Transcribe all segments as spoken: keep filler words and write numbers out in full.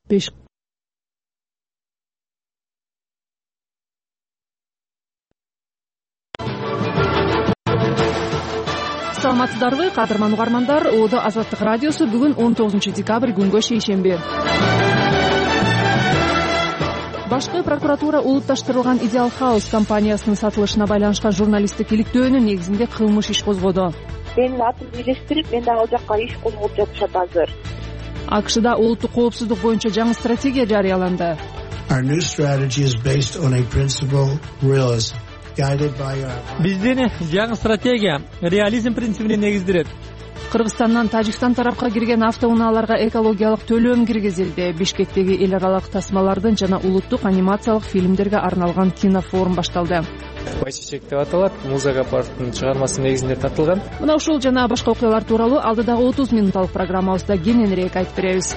беш саламатсыздарбы кадырман угармандар? Оодо Азаттык радиосу бүгүн он тогузунчу декабрь күнгө шейшемби. Башкы прокуратура улутташтырылган Ideal House компаниясынын сатылышына байланышкан журналисттик иликтөөнүн негизинде кылмыш иш козгоду. Менин атым бийлештирип, мен дагы ал жакка иш козгоп жатышат азыр. АКШда улуттук коопсуздук боюнча жаңы стратегия жарыяланды. Our new strategy is based on a principle realism. Биздин жаңы стратегия реализм принцибине негизделет. Кыргызстандан Тажикстан тарапка кирген автоунааларга экологиялык төлөм киргизилди. Бишкектеги эл аралык тасмалардын жана улуттук анимациялык фильмдерге арналган кинофорум башталды. Байчечек деп аталат, Муза Гапаровдун чыгармасы негизинде тартылган. Мына ушул жана башка окуялар тууралуу алдыдагы отуз минутталык программабызда кененирээк айтып беребиз.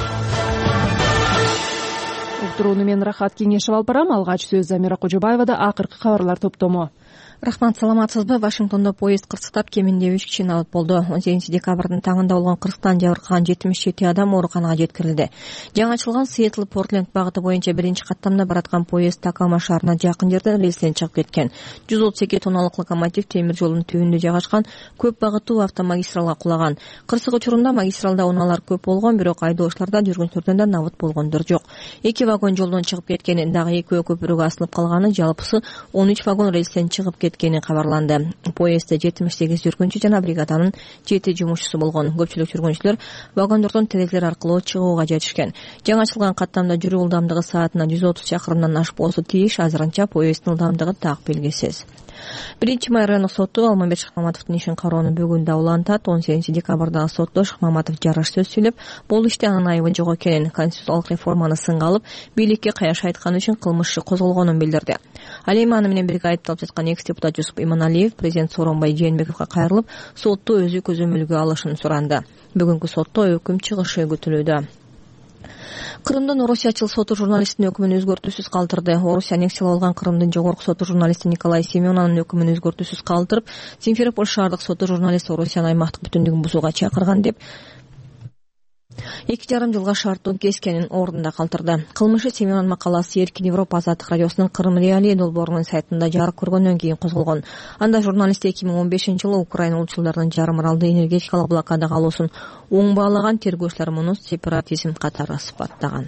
Уктурууну мен Рахат Кеңешев алып барам. Алгач сөз Замира Кожобаевада. Акыркы кабарлар топтому. Рахмат, саламатсызбы? Вашингтондо поезд кырсыктап кеминде үч кишини алып болду. он сегизинчи декабрдын таңында болгон кырсыктан жабыркаган жетимиш жети адам ооруканага жеткирилди. Жаңы ачылган Сиэтл Портленд багыты боюнча биринчи каттамда бараткан поезд Такама шаарына жакын жерден рельстен чыгып кеткен. жүз отуз эки тонналык локомотив темир жолдун түбүндө жайгашкан көп багыттуу автомагистралга кулаган. Кырсык учурунда магистралда унаалар көп болгон, бирок айдоочуларда жүргүнчүлөрдөн да набыт болгондор жок. Эки вагон жолдон чыгып кеткен, дагы экөө көпүрөгө асылып калганы, жалпысы он үч вагон рельстен чыгып кеткени кабарланды. Поездде жетимиш сегиз жүргүнчү жана бригаданын жети жумушчусу болгон. Көпчүлүк жүргүнчүлөр вагондордон терезелер аркылуу чыгууга жетишкен. Жаңы ачылган каттамда жүрүү ылдамдыгы саатына жүз отуз чакырымдан ашпоосу тийиш. Азырынча поезддин ылдамдыгы так белгисиз. Биринчи май райондук соту Алмамбет Шыкмаматовдун ишин кароону бүгүн да улантат. он сегизинчи декабрдагы сотто Шыкмаматов жарыш сөз сүйлөп, бул иште анын айыбы жок экенин, конституциялык реформаны сынга алып, бийликке каяш айтканы үчүн кылмыш иши козголгонун билдирди. Ал эми аны менен бирге айыпталып жаткан экс депутат Жусуп Иманалиев президент Сооронбай Жээнбековго кайрылып, сотто өзү көзөмөлгө алышын суранды. Бүгүнкү сотто өкүм чыгышы күтүлүүдө. Кырымдын Орусиячыл соту журналисттин өкүмүн өзгөртүүсүз калтырды. Орусия аннексиялап алган Кырымдын жогорку соту журналисти Николай Семенанын өкүмүн өзгөртүүсүз калтырып, Симферополь шаардык соту журналист Орусиянын аймактык бүтүндүгүн бузууга чакырган деп эки жарым жылга шарттуу кескенин ордунда калтырды. Кылмышы Семенан макаласы Эркин Европа азаттык радиосунун Кырым реалии долбоорунун сайтында жарык көргөндөн кийин козголгон. Анда журналист эки миң он бешинчи жылы Украина улчулдарынын жарым аралды энергетикалык блокадага алуусун оң баалаган, тергөөчүлөр муну сепаратизм катары сыпаттаган.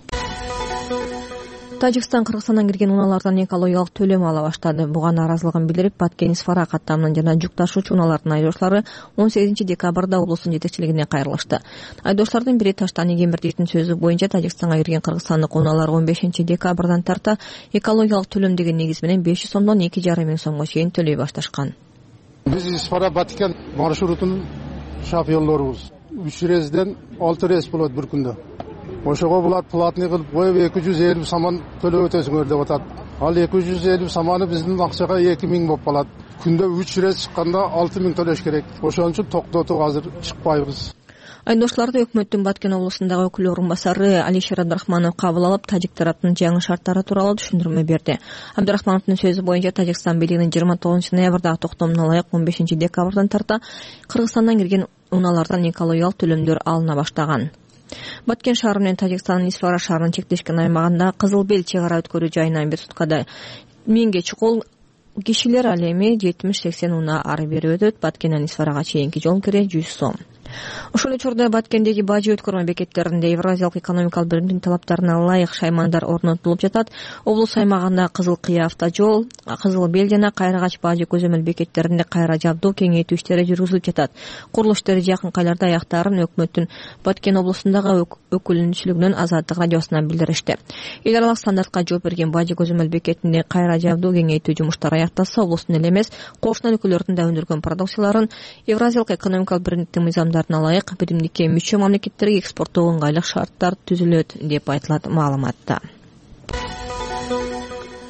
Тажикстан Кыргызстандан кирген унаалардан экологиялык төлөм ала баштады. Буга нааразылыгын билдирип, Баткен-Исфара каттамынын жана жүк ташуучу унаалардын айдоочулары он сегизинчи декабрда облустун жетекчилигине кайрылышты. Айдоочулардын бири Таштан Игембердиевдин сөзү боюнча Тажикстанга кирген кыргызстандык унаалар он бешинчи декабрдан тарта экологиялык төлөм деген негиз менен беш жүз сомдон эки жарым миң сомго чейин төлөй башташкан. Биз Исфара Баткен маршрутунун шофёрлорубуз. үч рейстен алты рейс болот бир күндө. Ошого булар платный кылып коюп эки жүз элүү саман төлөп өтөсүңөр деп атат. Ал эки жүз элүү саманы биздин акчага эки миң болуп калат. Күндө үч рейс чыкканда алты миң төлөш керек. Ошон үчүн токтотуп азыр чыкпайбыз. Айдоочуларды өкмөттүн Баткен облусундагы өкүл орун басары Алишер Абдрахманов кабыл алып, тажик тараптын жаңы шарттары тууралуу түшүндүрмө берди. Абдрахмановдун сөзү боюнча Тажикстан бийлигинин жыйырма тогузунчу ноябрдагы токтомуна ылайык он бешинчи декабрдан тарта Кыргызстандан кирген унаалардан экологиялык төлөмдөр алына баштаган. Баткен шаары менен Тажикстандын Исфара шаарынын чектешкен аймагында Кызыл Бел чек ара өткөрүү жайынан бир суткада миңге чукул кишилер, ал эми жетимиш сексен унаа ары бери өтөт. Баткенден Исфарага чейинки жол кире жүз сом. Ошол учурда Баткендеги бажы өткөрмө бекеттеринде Евразиялык экономикалык биримдин талаптарына ылайык шаймандар орнотулуп жатат. Облус аймагында Кызыл Кыя автожол, Кызыл Бел жана Кайрагач бажы көзөмөл бекеттеринде кайра жабдуу кеңейтүү иштери жүргүзүлүп жатат. Курулуш иштери жакын айларда аяктаарын өкмөттүн Баткен облусундагы өкүлүнчүлүгүнүн Азаттык радиосуна билдиришти. Эл аралык стандартка жооп берген бажы көзөмөл бекетинде кайра жабдуу кеңейтүү жумуштары аякталса, облустун эле эмес, кошуна өлкөлөрдүн да өндүргөн продукцияларын Евразиялык экономикалык биримдиктин мыйзамдарына ылайык биримдикке мүчө мамлекеттерге экспорттоо ыңгайлык шарттар түзүлөт деп айтылат маалыматта.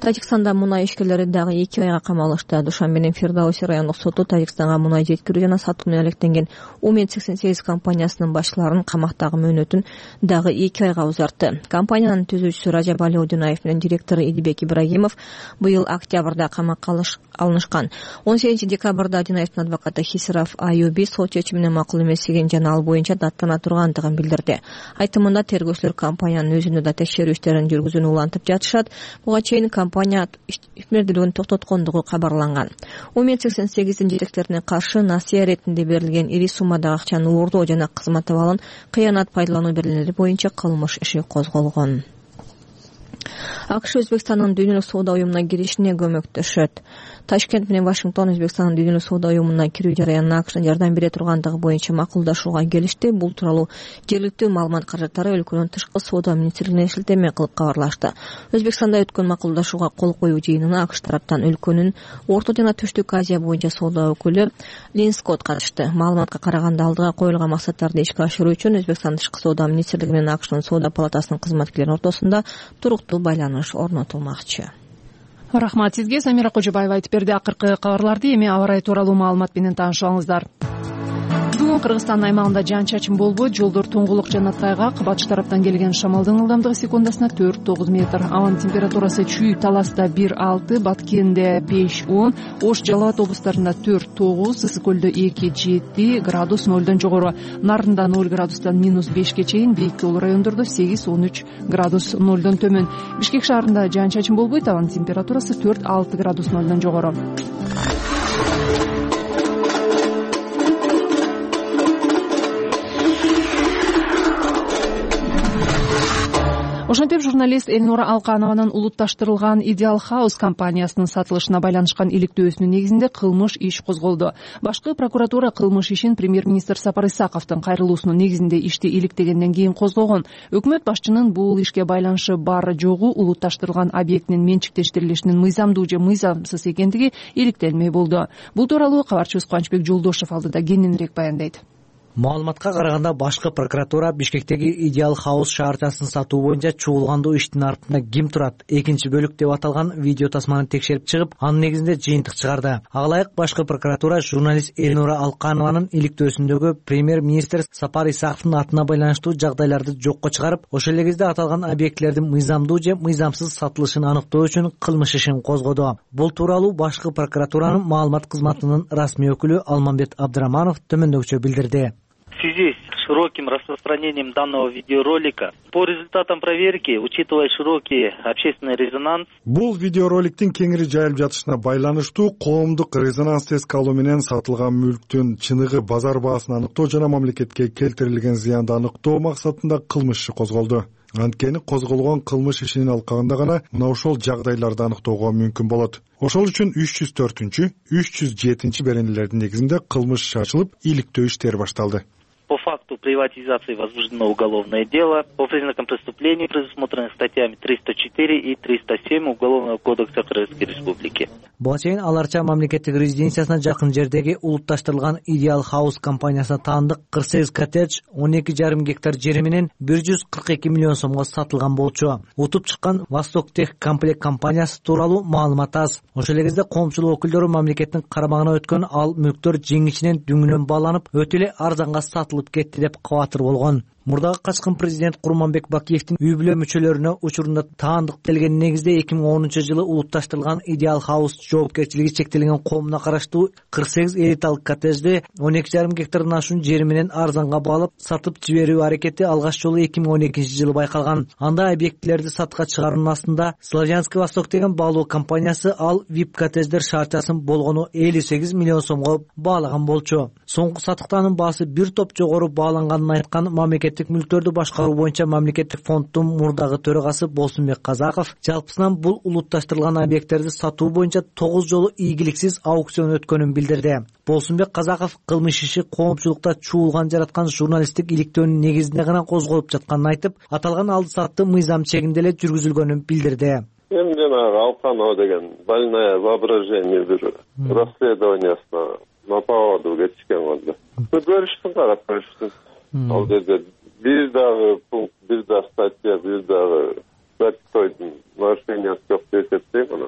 Тажикстанда мунай ишкерлери дагы эки айга камалышты. Душанбенин Фирдауси райондук соту Тажикстанга мунай жеткирүү жана сатууну алектенген Умед сексен сегиз компаниясынын башчыларынын камактагы мөөнөтүн дагы эки айга узартты. Компаниянын түзүүчүсү Ражаб Алиодунаев менен директору Идибек Ибрагимов быйыл октябрда камакка алынышкан. он сегизинчи декабрда Одунаевдин адвокаты Хисрав Аюби сот чечимине макул эместигин жана ал боюнча даттана тургандыгын билдирди. Айтымында тергөөчүлөр компаниянын өзүнө да текшерүү иштерин жүргүзүүнү улантып жатышат. Буга чейин компания ишмердүүлүгүн токтоткондугу кабарланган. Умед сексен сегиздин жетекчилерине каршы насыя иретинде берилген ири суммадагы акчаны уурдоо жана кызмат абалын кыянат пайдалануу берилери боюнча кылмыш иши козголгон. АКШ Өзбекстандын дүйнөлүк соода уюмуна киришине көмөктөшөт. Ташкент менен Вашингтон Өзбекстандын дүйнөлүк соода уюмуна кирүү жараянына АКШтын жардам бере тургандыгы боюнча макулдашууга келишти. Бул тууралуу жергиликтүү маалымат каражаттары өлкөнүн тышкы соода министрлигине шилтеме кылып кабарлашты. Өзбекстанда өткөн макулдашууга кол коюу жыйынына АКШ тараптан өлкөнүн Орто жана Түштүк Азия боюнча соода өкүлү Лин Скотт катышты. Маалыматка караганда алдыга коюлган максаттарды ишке ашыруу үчүн Өзбекстан тышкы соода министрлиги менен АКШтын соода палатасынын кызматкерлеринин ортосунда туруктуу байланыш орнотулмакчы. Рахмат сизге. Самира Кожобаева айтып берди. Акыркы кабарларды эми аба ырайы тууралуу маалымат менен таанышыңыздар. Бүгүн Кыргызстан аймагында жаан-чачын болбойт. Жолдор тоңгулук жана тайгак. Батыш тараптан келген шамалдын ылдамдыгы секундасына төрт тогуз метр. Абанын температурасы чүй, Таласта бир алты, Баткенде беш он, Ош, Жалал абад облустарында төрт тогуз, Ысык көлдө эки жети градус нолдон жогору. Нарында ноль градустан минус бешке чейин, бийикке ул райондордо сегиз он үч градус нолдон төмөн. Бишкек шаарында жаан-чачын болбойт. Абанын температурасы төрт алты градус нолдон жогору. Ошентип журналист Эльнура Алканованын улутташтырылган Ideal House компаниясынын сатылышына байланышкан иликтөөсүнүн негизинде кылмыш иш козголду. Башкы прокуратура кылмыш ишин премьер-министр Сапар Исаковдун кайрылуусунун негизинде ишти иликтегенден кийин козгогон. Өкмөт башчынын бул ишке байланышы бар жогу улутташтырылган объектинин менчиктештирилишинин мыйзамдуу же мыйзамсыз экендиги иликтелмей болду. Бул тууралуу кабарчыбыз Кубанычбек Жолдошев алдыда кененирээк баяндайт. Маалыматка караганда башкы прокуратура Бишкектеги Ideal House шаарчасын сатуу боюнча чуулгандуу иштин артында ким турат экинчи бөлүк деп аталган видео тасманы текшерип чыгып, анын негизинде жыйынтык чыгарды. Ага ылайык башкы прокуратура журналист Эльнура Алканованын иликтөөсүндөгү премьер-министр Сапар Исаковдун атына байланыштуу жагдайларды жокко чыгарып, ошол эле кезде аталган объектилердин мыйзамдуу же мыйзамсыз сатылышын аныктоо үчүн кылмыш ишин козгоду. Бул тууралуу башкы прокуратуранын маалымат кызматынын расмий өкүлү Алмамбет Абдыраманов төмөндөгүчө билдирди. В связи с широким распространением данного видеоролика, по результатам проверки, учитывая широкий общественный резонанс, бул видеороликтин кеңири жайылып жатышына байланыштуу коомдук резонанс тест алуу менен сатылган мүлктүн чыныгы базар баасын аныктоо жана мамлекетке келтирилген зыянды аныктоо максатында кылмыш иши козголду. Анткени козголгон кылмыш ишинин алкагында гана мына ошол жагдайларды аныктоого мүмкүн болот. Ошол үчүн үч жүз төртүнчү, үч жүз жетинчи беренелердин негизинде кылмыш иши ачылып, иликтөө иштери башталды. По факту приватизации возбуждено уголовное дело по признакам преступлений, предусмотренных статьями триста четыре и триста семь Уголовного кодекса Кыргызской Республики. Буга чейин аларча мамлекеттик резиденциясына жакын жердеги улутташтырылган Ideal House компаниясына таандык кырк сегиз коттедж он эки жарым гектар жери менен бир жүз кырк эки миллион сомго сатылган болчу. Утуп чыккан Восток Тех комплект компаниясы тууралуу маалымат аз. Ошол эле кезде коомчулук өкүлдөрү мамлекеттин карамагына өткөн ал мүлктөр жеңичинен дүңүнөн бааланып, өтө эле арзанга сатылып кетти деп кабатыр болгон. Мурдагы качкын президент Курманбек Бакиевдин үй бүлө мүчөлөрүнө учурунда таандык келген негизде эки миң онунчу жылы улутташтырылган Ideal House жоопкерчилиги чектелген коомуна караштуу кырк сегиз элиталык коттеджди он эки жарым гектардан ашуун жери менен арзанга баалап сатып жиберүү аракети алгач жолу эки миң он экинчи жылы байкалган. Анда объектилерди сатка чыгаруунун астында Славянский Восток деген баалоо компаниясы ал вип коттедждер шаарчасын болгону элүү сегиз миллион сомго баалаган болчу. Соңку сатыктанын баасы бир топ жогору бааланганын айткан мамлекет мүлктөрдү башкаруу боюнча мамлекеттик фонддун мурдагы төрагасы Болсунбек Казаков жалпысынан бул улутташтырылган объекттерди сатуу боюнча тогуз жолу ийгиликсиз аукцион өткөнүн билдирди. Болсунбек Казаков кылмыш иши коомчулукта чуулган жараткан журналисттик иликтөөнүн негизинде гана козголуп жатканын айтып, аталган алды сатты мыйзам чегинде эле жүргүзүлгөнүн билдирди. Эми жанагы Алканова деген больное воображение бир расследованиясына на поводу кетишкен болду. Көрүштүм, карап көрүштүм. Ал жерде бир дагы пункт, бир дагы статья, бир дагы статьяның нарушениясы жок деп эсептейм.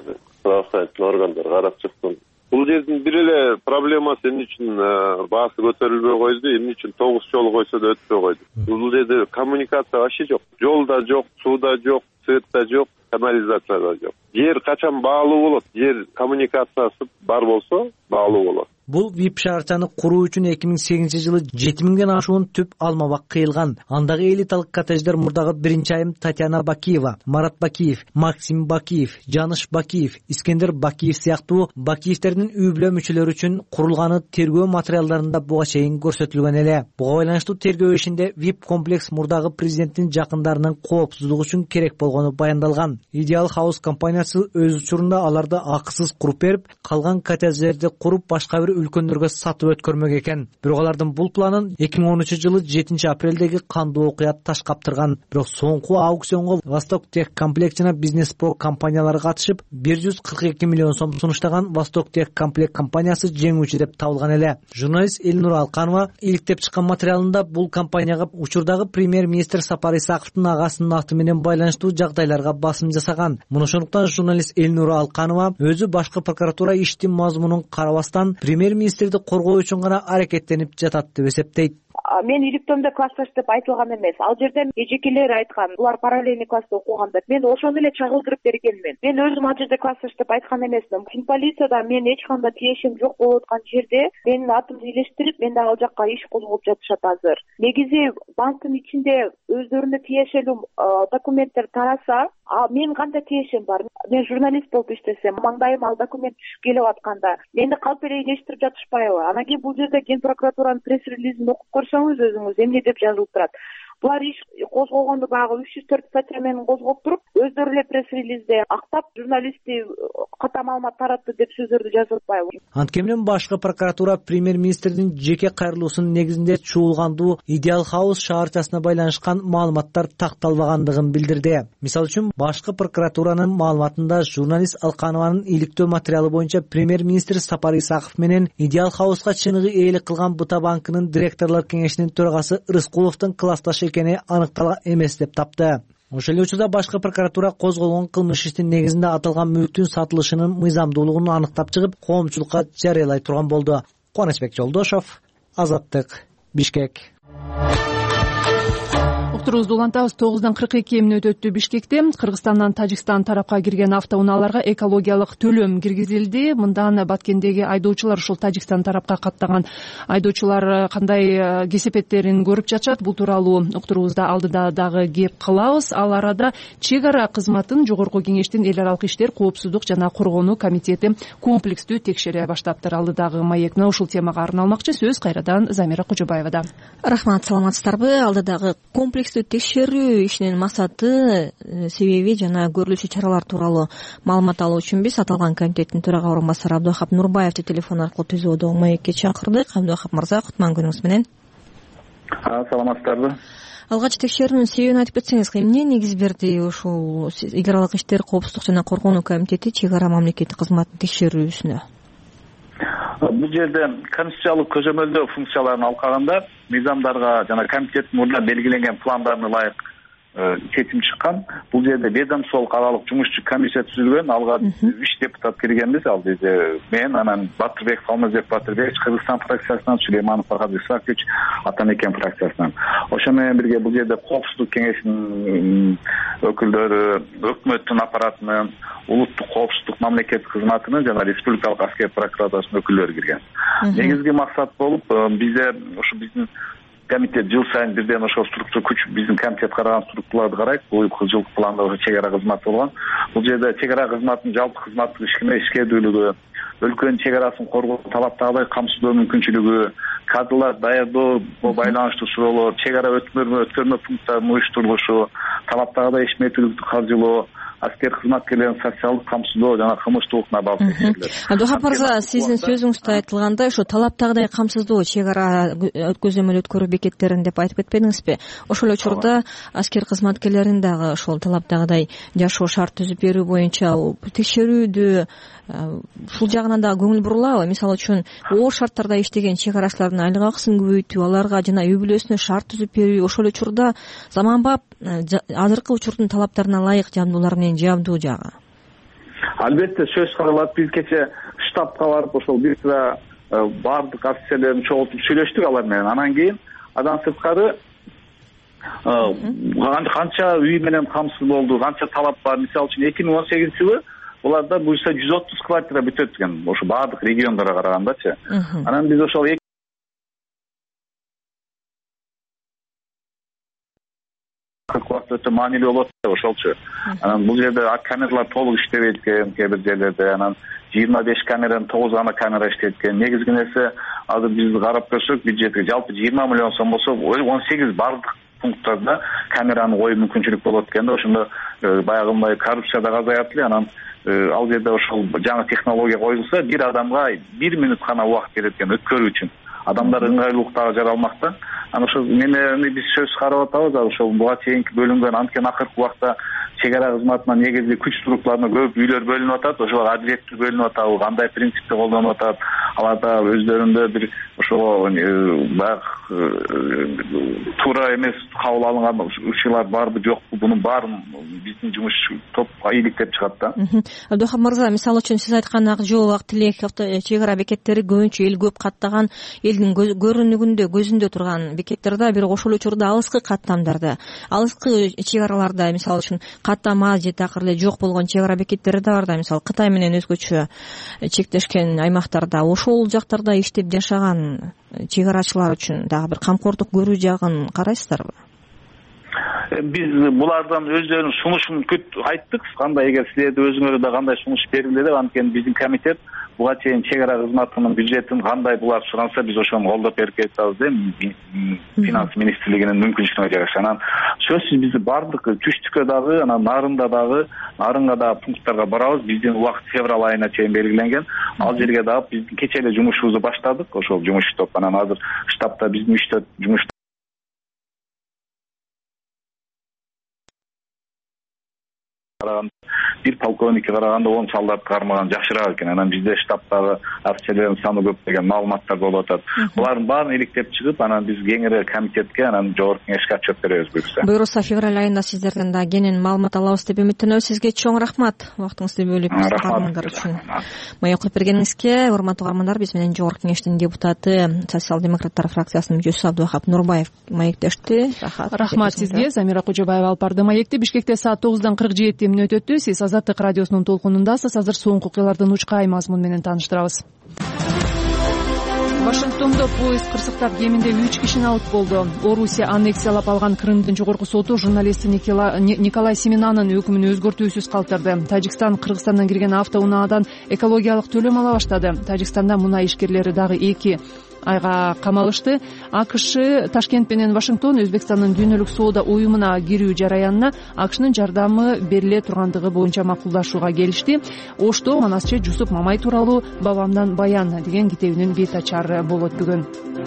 карап чыктым. Бул жердин бир эле проблемасы эмне үчүн баасы көтөрүлбөй койду, эмне үчүн тогуз жол койсо да өтпөй койду. Бул жерде коммуникация вообще жок. Жол да жок, суу да жок, свет да жок, канализация да жок. Жер качан баалуу болот? Жер коммуникациясы бар болсо баалуу болот. Бул вип шаарчаны куруу үчүн эки миң сегизинчи жылы жети миңден ашуун түп алма бак кыйылган. Андагы элиталык коттедждер мурдагы биринчи айым Татьяна Бакиева, Марат Бакиев, Максим Бакиев, Жаныш Бакиев, Искендер Бакиев сыяктуу Бакиевтердин үй бүлө мүчөлөрү үчүн курулганы тергөө материалдарында буга чейин көрсөтүлгөн эле. Буга байланыштуу тергөө ишинде вип комплекс мурдагы президенттин жакындарынын коопсуздугу үчүн керек болгону баяндалган. Ideal House компаниясы өз учурунда аларды акысыз куруп берип, калган коттедждерди куруп башка бир үлкөндөргө сатып өткөрмөк экен. Бирок алардын бул планын эки миң он үчүнчү жылы жетинчи апрелдеги кандуу окуя таш каптырган. Бирок соңку аукционго Восток Тех Комплект жана Бизнес Про компаниялары катышып, бир жүз кырк эки миллион сом сунуштаган Восток Тех Комплект компаниясы жеңүүчү деп табылган эле. Журналист Элнура Алканова иликтеп чыккан материалында бул компанияга учурдагы премьер-министр Сапар Исаковдун агасынын аты менен байланыштуу жагдайларга басым жасаган. Муну ошондуктан журналист Элнура Алканова өзү башкы прокуратура иштин мазмунун карабастан премьер-министрди коргоо үчүн гана аракеттенип жатат деп эсептейт. Мен иликтөөмдө классташ деп айтылган эмес. Ал жерден эжекелер айткан, булар параллельный класста окуган деп. Мен ошону эле чагылдырып бергенмин. Мен өзүм ал жерде классташ деп айткан эмесмин. Полицияда мен эч кандай тиешим жок болуп аткан жерде менин атымды илештирип, мен да ал жакка иш козгоп жатышат азыр. Негизи банктын ичинде өздөрүнө тиешелүү документтер тараса, а мен кандай тиешем бар? Мен журналист болуп иштесем, маңдайым ал документ түшүп келип атканда, мени калп эле илештирип жатышпайбы? Анан кийин бул жерде Ген прокуратуранын пресс-релизин окуп көрсөңүз өзүңүз эмне деп жазылып турат. Булар иш козгогонду багы үч жүз төрт статья менен козгоп туруп, өздөрү эле пресс-релизде актап журналистти ката маалымат таратты деп сөздөрдү жазып атпайбы? Анткени башкы прокуратура премьер-министрдин жеке кайрылуусунун негизинде чуулгандуу Ideal House шаарчасына байланышкан маалыматтар такталбагандыгын билдирди. Мисалы үчүн башкы прокуратуранын маалыматында журналист Алканованын иликтөө материалы боюнча премьер-министр Сапар Исаков менен Ideal House'га чыныгы ээлик кылган Бута банкынын директорлор кеңешинин төрагасы Рыскуловдун классташы экени аныкталган эмес деп тапты. Ошол эле учурда башкы прокуратура козголгон кылмыш иштин негизинде аталган мүлктүн сатылышынын мыйзамдуулугун аныктап чыгып, коомчулукка жарыялай турган болду. Кубанычбек Жолдошов, Азаттык, Бишкек. Уктуруубузду улантабыз. тогуздан кырк эки мүнөт өттү. Бишкекте Кыргызстандан Тажикстан тарапка кирген автоунааларга экологиялык төлөм киргизилди. Мындан Баткендеги айдоочулар ушул Тажикстан тарапка каттаган айдоочулар кандай кесепеттерин көрүп жатышат? Бул тууралуу уктуруубузда алдыда дагы кеп кылабыз. Ал арада чек ара кызматын Жогорку Кеңештин эл аралык иштер, коопсуздук жана коргонуу комитети комплекстүү текшере баштаптыр. Алдыдагы маекна ушул темага арналмакчы. Сөз кайрадан Замира Кожобаевада. Рахмат, саламатсыздарбы? Алдыдагы комплекстүү текшерүү ишинин максаты, себеби жана көрүлүшү чаралар тууралуу маалымат алуу үчүн биз аталган комитеттин төрага орун басары Абдыхап Нурбаевди телефон аркылуу түзүүдө маекке чакырдык. Абдыхап мырза, кутман күнүңүз менен. Саламатсыздарбы? Алгач текшерүүнүн себебин айтып кетсеңиз, эмне негиз берди ушул эл аралык иштер, коопсуздук жана коргонуу комитети чек ара мамлекеттик кызматтын текшерүүсүнө? Бул жерде конституциялык көзөмөлдөө функцияларын алкаганда мыйзамдарга жана комитеттин мурда белгиленген пландарына ылайык чечим чыккан. Бул жерде ведомстволук аралык жумушчу комиссия түзүлгөн. Алга үч депутат киргенбиз. Ал жерде мен, анан Батырбек Алмазбек Батырбек Кыргызстан фракциясынан, Сулейманов Фархад Исакович Атамекен фракциясынан. Ошо менен бирге бул жерде коопсуздук кеңешинин өкүлдөрү, өкмөттүн аппаратынын, улуттук коопсуздук мамлекеттик кызматынын жана республикалык аскер прокуратурасынын өкүлдөрү кирген. Негизги максат болуп, бизде ушу биздин комитет жыл сайын бирден ошол структура күч биздин комитет караган структураларды карайт. Бул жылкы планда ошо чек ара кызматы болгон. Бул жерде чек ара кызматынын жалпы кызматтык ишкердүүлүгү, өлкөнүн чек арасын коргоо талаптагыдай камсыздоо мүмкүнчүлүгү, кадрлар даярдоого байланыштуу суроолор, чек ара өткөрмө өткөрмө пункттарынын уюштурулушу, талаптагыдай ишмердүүлүктү каржылоо, аскер кызматкерлерин социалдык камсыздоо жана кылмыштуулукуна багып текшерилет. Абдыхап мырза, сиздин сөзүңүздө айтылгандай, ошо талаптагыдай камсыздоо чек ара көзөмөл өткөрүү бекеттерин деп айтып кетпедиңизби? Ошол учурда аскер кызматкерлерин дагы ошол талаптагыдай жашоо шарт түзүп берүү боюнча текшерүүдү ушул жагынан дагы көңүл бурулабы? Мисалы үчүн, оор шарттарда иштеген чек арачылардын айлык акысын көбөйтүү, аларга жана үй бүлөсүнө шарт түзүп берүү, ошол учурда заманбап азыркы учурдун талаптарына ылайык жабдуулар менен жабдуу жагы. албетте сөз каралат. Биз кече штабка барып ошол бир sıra баардык офицерлерди чогултуп сүйлөштүк алар менен. Анан кийин андан сырткары канча үй менен камсыз болду, канча талап бар. Мисалы үчүн эки миң он сегизинчи жылы буларда буюрса жүз отуз квартира бүтөт экен, ошо баардык региондорго карагандачы. Анан биз ошол өтө маанилүү болот ошолчу. Анан бул жерде камералар толук иштебейт экен кээ бир жерлерде. Анан жыйырма беш камеранын тогуз гана камера иштейт экен. Негизги нерсе азыр биз карап көрсөк, бюджетке жалпы жыйырма миллион сом болсо, он сегиз бардык пункттарда камераны коюу мүмкүнчүлүк болот экен да. Ошондо баягындай коррупция да азаят эле. Анан ал жерде ошол жаңы технология коюлса, бир адамга бир мүнөт гана убакыт берет экен өткөрүү үчүн. Адамдар ыңгайлуулуктагы жаралмакта. Анан ошол менен биз сөз карап атабыз. Ошол буга чейинки бөлүнгөн анткени акыркы убакта чек ара кызматына негизги күч структураларына көп үйлөр бөлүнүп атат. Ошол адилеттүү бөлүнүп атабы, кандай принципти колдонуп атат. Аларда өздөрүндө бир ошол баягы туура эмес кабыл алынган ушулар барбы жокпу, мунун баарын биздин жумуш топ ийгиликтеп чыгат да. Абдухам мырза, мисалы үчүн сиз айткан ак жол, ак тилек чек ара бекеттери көбүнчө эл көп каттаган, элдин көрүнүгүндө, көзүндө турган бекеттерде, бирок ошол учурда алыскы каттамдарда, алыскы чек араларда, мисалы үчүн каттама же такыр эле жок болгон чек ара бекеттери да бар да. Мисалы Кытай менен өзгөчө чектешкен аймактарда, ошол жактарда иштеп жашаган чек арачылар үчүн дагы бир камкордук көрүү жагын карайсыздарбы? Биз булардан өздөрүнүн сунушун күт айттык. Кандай эгер силерде өзүңөр да кандай сунуш берилди деп, анткени биздин комитет буга чейин чек ара кызматынын бюджетин кандай булар суранса биз ошону колдоп берип кетебиз деп финанс министрлигинин мүмкүнчүлүгүнө жараша. Анан сөзсүз биз бардык түштүккө дагы, анан нарында дагы, нарынга дагы пункттарга барабыз. Биздин убакыт февраль айына чейин белгиленген. Ал жерге дагы биз кече эле жумушубузду баштадык. Ошол жумуш топ анан азыр штабта биздин үчтө жумуш бир полковникке караганда он солдат кармаган жакшыраак экен. Анан бизде штабтагы офицерлердин саны көп деген маалыматтар болуп атат. Булардын баарын иликтеп чыгып, анан биз кеңири комитетке, анан жогорку кеңешке отчет беребиз буюрса. Буюрса февраль айында сиздерден да кенен маалымат алабыз деп үмүттөнөбүз. Сизге чоң рахмат вактыңызды бөлүп калганыңыз үчүн. Маек коюп бергениңизге. Урматтуу угармандар, биз менен жогорку кеңештин депутаты, социал-демократтар фракциясынын мүчөсү Абдухам Нурбаев маектешти. Рахмат сизге. Замира Кожобаева алып барды маекти. Бишкекте саат тогуздан кырк жети мүнөт өттү. Сиз Азаттык радиосунун толкунундасыз. Азыр соңку окуялардын учкай мазмуну менен тааныштырабыз. Вашингтондо поезд кырсыктап кеминде үч кишини алып болду. Орусия аннексиялап алган Крымдын жогорку соту журналист Николай Семенанын өкүмүн өзгөртүүсүз калтырды. Тажикстан Кыргызстандан кирген автоунаадан экологиялык төлөм ала баштады. Тажикстанда мунай ишкерлери дагы эки айга камалышты. АКШ Ташкент менен Вашингтон Өзбекстандын дүйнөлүк соода уюмуна кирүү жараянына АКШнын жардамы бериле тургандыгы боюнча макулдашууга келишти. Ошто манасчы Жусуп Мамай тууралуу Бабамдан баян деген китебинин бет ачары болот бүгүн.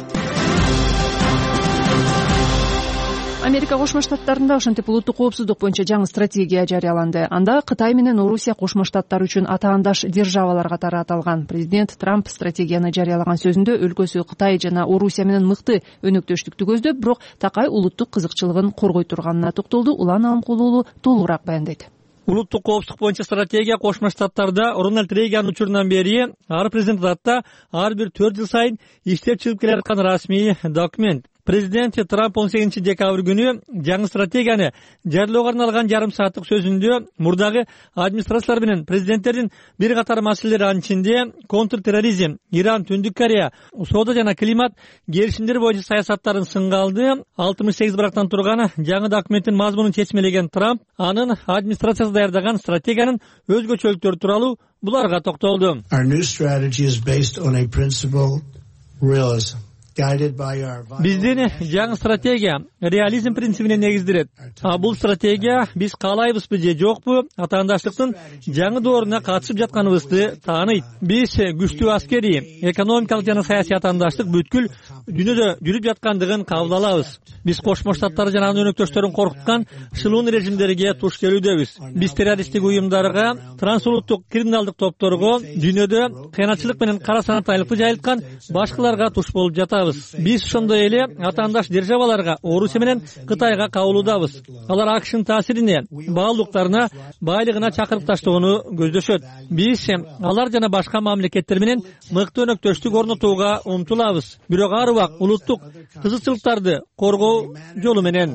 Америка Кошмо Штаттарында ошентип улуттук коопсуздук боюнча жаңы стратегия жарыяланды. Анда Кытай менен Орусия Кошмо Штаттар үчүн атаандаш державалар катары аталган. Президент Трамп стратегияны жарыялаган сөзүндө өлкөсү Кытай жана Орусия менен мыкты өнөктөштүктү көздөп, бирок такай улуттук кызыкчылыгын коргой турганына токтолду. Улан Аламкулуулу толугураак баяндайт. Улуттук коопсуздук боюнча стратегия Кошмо Штаттарда Рональд Рейган учурунан бери ар президентатта ар бир төрт жыл сайын иштеп чыгып келе жаткан расмий документ. Президент Трамп он сегизинчи декабрь күнү жаңы стратегияны жарыялоого арналган жарым сааттык сөзүндө мурдагы администрациялар менен президенттердин бир катар маселелери, анын ичинде контртерроризм, Иран, Түндүк Корея, соода жана климат келишимдери боюнча саясаттарын сынга алды. алтымыш сегиз барактан турган жаңы документтин мазмунун чечмелеген Трамп анын администрациясы даярдаган стратегиянын өзгөчөлүктөрү тууралуу буларга токтолду. Our new strategy is based on a principle realism. Биздин жаңы стратегия реализм принцибине негизделет. А бул стратегия биз каалайбызбы же жокпу, атаандаштыктын жаңы дооруна катышып жатканыбызды тааныйт. Биз күчтүү аскерий, экономикалык жана саясий атаандаштык бүткүл дүйнөдө жүрүп жаткандыгын кабыл алабыз. Биз Кошмо Штаттар жана анын өнөктөштөрүн коркуткан шылуун режимдерге туш келүүдөбүз. Биз террористтик уюмдарга, трансулуттук криминалдык топторго, дүйнөдө кыянатчылык менен кара санат айлыкты жайылткан башкаларга туш болуп жатабыз. жатабыз. Биз ошондой эле атаандаш державаларга Орусия менен Кытайга кабылуудабыз. Алар АКШнын таасирине, баалуулуктарына, байлыгына чакырып таштоону көздөшөт. Биз алар жана башка мамлекеттер менен мыкты өнөктөштүк орнотууга умтулабыз. Бирок ар убак улуттук кызыкчылыктарды коргоо жолу менен,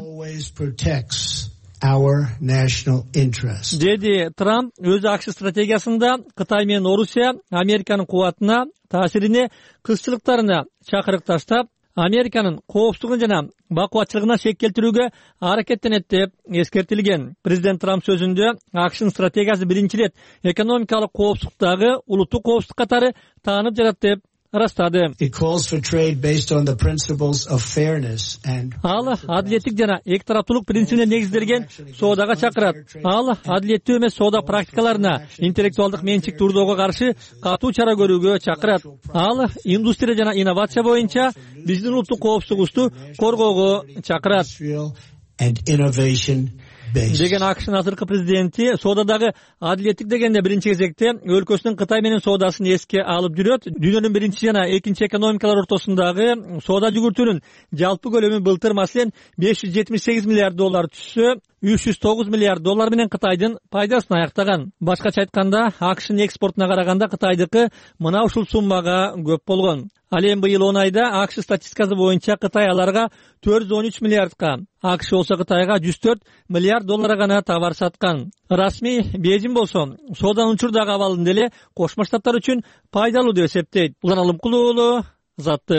деди Трамп өзү АКШ стратегиясында Кытай менен Орусия Американын кубатына, таасирине, кызчылыктарына чакырык таштап, Американын коопсуздугун жана бакубатчылыгына шек келтирүүгө аракеттенет деп эскертилген. Президент Трамп сөзүндө АКШнын стратегиясы биринчи ирет экономикалык коопсуздуктагы улуттук коопсуздук катары таанып жатат деп ырастады. Ал адилеттик жана эки тараптуулук принцибине негизделген соодага чакырат. Ал адилеттүү эмес соода практикаларына, интеллектуалдык менчик турдоого каршы катуу чара көрүүгө чакырат. Ал индустрия жана инновация боюнча биздин улуттук коопсуздугубузду коргоого чакырат деген АКШнын азыркы президенти соодадагы адилеттик дегенде биринчи кезекте өлкөсүнүн Кытай менен соодасын эске алып жүрөт. Дүйнөнүн биринчи жана экинчи экономикалар ортосундагы соода жүгүртүүнүн жалпы көлөмү былтыр маселен беш жүз жетимиш сегиз миллиард доллар түшсө, үч жүз тогуз миллиард доллар менен Кытайдын пайдасын аяктаган. Башкача айтканда, АКШнын экспортуна караганда Кытайдыкы мына ушул суммага көп болгон. Ал эми быйыл он айда АКШ статистикасы боюнча Кытай аларга төрт жүз он үч миллиардка, АКШ болсо Кытайга жүз төрт миллиард долларга гана товар саткан. Расмий Бейжин болсо сооданын учурдагы абалын деле Кошмо Штаттар үчүн пайдалуу деп эсептейт. Улан Алымкулуу уулу, Заттык.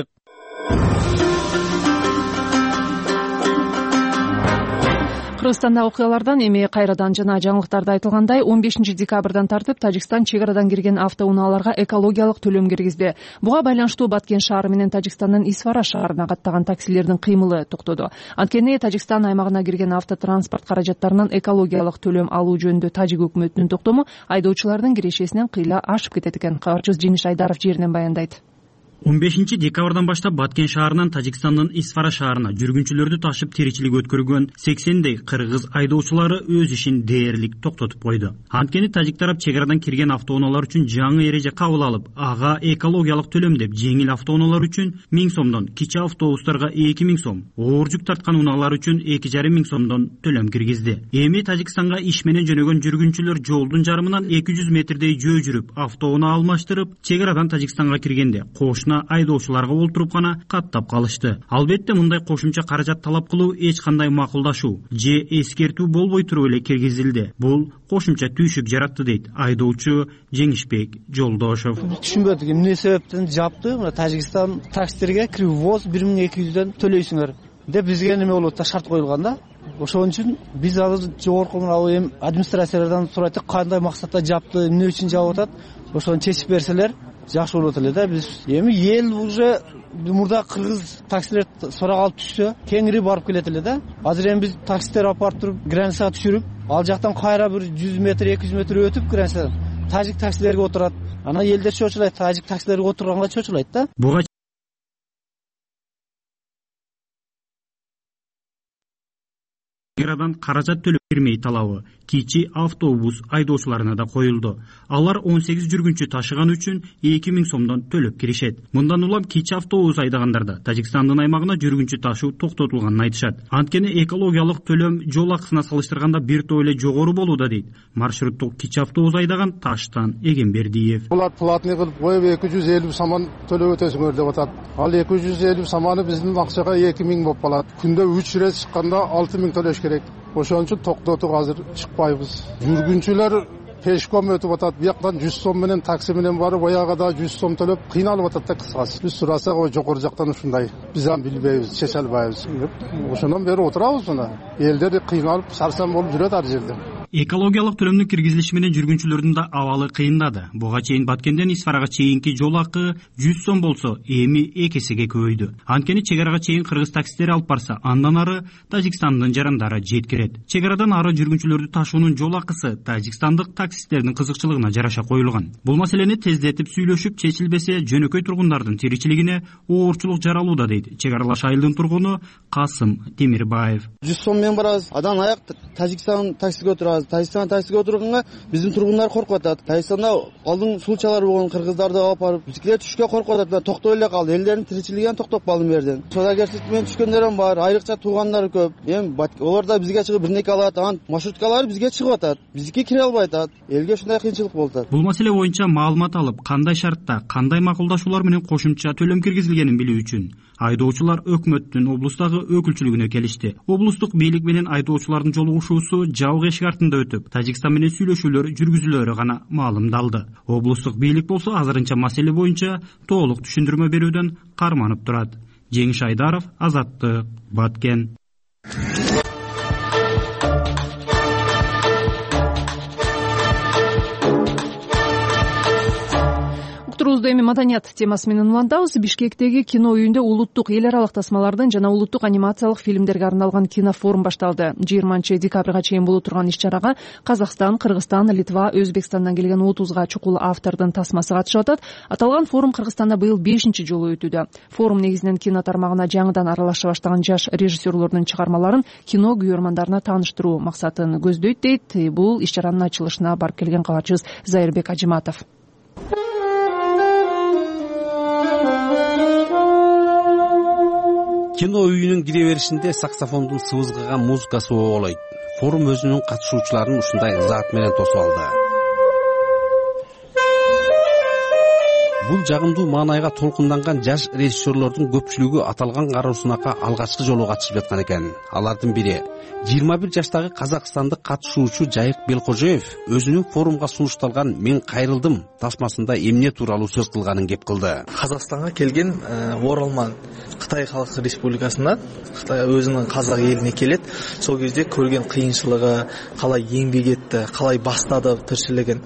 Кыргызстанда окуялардан эми кайрадан жана жаңылыктарда айтылгандай он бешинчи декабрдан тартып Тажикстан чек арадан кирген автоунааларга экологиялык төлөм киргизди. Буга байланыштуу Баткен шаары менен Тажикстандын Исфара шаарына каттаган таксилердин кыймылы токтоду. Анткени Тажикстан аймагына кирген автотранспорт каражаттарынан экологиялык төлөм алуу жөнүндө Тажик өкмөтүнүн токтому айдоочулардын кирешесинен кыйла ашып кетет экен. Кабарчыбыз Жениш Айдаров жеринен баяндайт. он бешинчи декабрдан баштап Баткен шаарынан Тажикстандын Исфара шаарына жүргүнчүлөрдү ташып тиричилик өткөргөн сексендей кыргыз айдоочулары өз ишин дээрлик токтотуп койду. Анткени тажик тарап чек арадан кирген автоунаалар үчүн жаңы эреже кабыл алып, ага экологиялык төлөм деп жеңил автоунаалар үчүн миң сомдон, кичи автобустарга эки миң сом, оор жүк тарткан унаалар үчүн эки жарым миң сомдон төлөм киргизди. Эми Тажикстанга иш менен жөнөгөн жүргүнчүлөр жолдун жарымынан эки жүз метрдей жөө жүрүп, автоунаа алмаштырып, чек арадан Тажикстанга киргенде кошуна айдоочуларга олтуруп гана каттап калышты. Албетте мындай кошумча каражат талап кылуу эч кандай макулдашуу же эскертүү болбой туруп эле киргизилди. Бул кошумча түйшүк жаратты дейт айдоочу Жеңишбек Жолдошов. Түшүнбөдүк, эмне себептен жапты? Мына Тажикстан таксилерге кирип воз бир миң эки жүздөн төлөйсүңөр деп бизге неме болуп атат, шарт коюлган да. Ошон үчүн биз азыр жогорку эми администрациялардан сурайт, кандай максатта жапты, эмне үчүн жаап атат? Ошону чечип берселер жакшы болот эле да. Биз эми эл уже мурда кыргыз таксилер сурак алып түшсө, кеңири барып келет эле да. Азыр эми биз таксилер алып барып туруп, границага түшүрүп, ал жактан кайра бир жүз метр, эки жүз метр өтүп границадан тажик таксилерге отурат. Анан элдер чочулайт, тажик таксилерге отурганга чочулайт да. Буга Чек-арадан каражат төлөп бермей талабы кичи автобус айдоочуларына да коюлду. Алар он сегиз жүргүнчү ташыган үчүн эки миң сомдон төлөп киришет. Мындан улам кичи автобус айдагандарда Тажикстандын аймагына жүргүнчү ташуу токтотулганын айтышат. Анткени экологиялык төлөм жол акысына салыштырганда бир топ эле жогору болууда дейт маршруттук кичи автобус айдаган Таштан Эгембердиев. Булар платный кылып коюп эки жүз элүү саман төлөп өтөсүңөр деп атат. Ал эки жүз элүү саманы биздин акчага эки миң болуп калат. Күндө үч рейс чыкканда алты миң төлөш керек. Ошон үчүн токтотуп азыр чыкпайбыз. Жүргүнчүлөр пешком өтүп атат. Бияктан жүз сом менен такси менен барып, аяга да жүз сом төлөп кыйналып атат да кыскасы. Биз сурасак, о жогору жактан ушундай. Биз аны билбейбиз, чече албайбыз. Ошондон бери отурабыз мына. Элдер кыйналып, сарсан болуп жүрөт ар жерде. Экологиялык төлөмдүн киргизилиши менен жүргүнчүлөрдүн да абалы кыйындады. Буга чейин Баткенден Исфарага чейинки жол акы жүз сом болсо, эми эки эсеге көбөйдү. Анткени чек арага чейин кыргыз таксилери алып барса, андан ары Тажикстандын жарандары жеткирет. Чек арадан ары жүргүнчүлөрдү ташуунун жол акысы тажикстандык таксистердин кызыкчылыгына жараша коюлган. Бул маселени тездетип сүйлөшүп чечилбесе, жөнөкөй тургундардын тиричилигине оорчулук жаралууда дейт чек аралаш айылдын тургуну Касым Темирбаев. жүз сом менен барабыз, адан аяк Тажикстан таксиге отурабыз. Тажикстан таксиге отурганга биздин тургундар коркуп атат. Тажикстанда алдын сулчалар болгон кыргыздарды алып барып, биздикилер түшкө коркуп атат. Токтой эле калды. Элдердин тиричилиги токтоп калды бу жерден. Саудагерчилик менен түшкөндөр бар, айрыкча туугандар көп. Эми олар да бизге чыгып бир неке алат, анан маршруткалар бизге чыгып атат. Биздики кире албай атат. Элге ушундай кыйынчылык болуп атат. Бул маселе боюнча маалымат алып, кандай шартта, кандай макулдашуулар менен кошумча төлөм киргизилгенин билүү үчүн айдоочулар өкмөттүн облустагы өкүлчүлүгүнө келишти. Облустук бийлик менен айдоочулардын жолугушуусу жабык эшик артында өтүп, Тажикстан менен сүйлөшүүлөр жүргүзүлөрү гана маалымдалды. Облустук бийлик болсо азырынча маселе боюнча толук түшүндүрмө берүүдөн карманып турат. Жеңиш Айдаров, Азаттык, Баткен. Уктуруубузду эми маданият темасы менен улантабыз. Бишкектеги кино үйүндө улуттук эл аралык тасмалардын жана улуттук анимациялык фильмдерге арналган кинофорум башталды. жыйырманчы декабрга чейин боло турган иш-чарага Казакстан, Кыргызстан, Литва, Өзбекстандан келген отузга чукул автордун тасмасы катышып атат. Аталган форум Кыргызстанда быйыл бешинчи жолу өтүүдө. Форум негизинен кино тармагына жаңыдан аралаша баштаган жаш режиссерлордун чыгармаларын кино күйөрмандарына тааныштыруу максатын көздөйт дейт. Бул иш-чаранын ачылышына барып келген кабарчыбыз Зайырбек Ажиматов. Кино үйүнүн кире беришинде саксофондун сыбызгыган музыкасы оболойт. Форум өзүнүн катышуучуларын ушундай ызаат менен тосуп алды. Бул жагымдуу маанайга толкунданган жаш режиссерлордун көпчүлүгү аталган кароосунакка алгачкы жолу катышып жаткан экен. Алардын бири жыйырма бир жаштагы казакстандык катышуучу Жайык Белкожоев өзүнүн форумга сунушталган "Мен кайрылдым" тасмасында эмне тууралуу сөз кылганын кеп кылды. Казакстанга келген оралман Кытай Халык Республикасына, Кытай өзүнүн казак элине келет. Сол кезде көрген кыйынчылыгы, калай эмгек этти, калай баштады тирчилигин.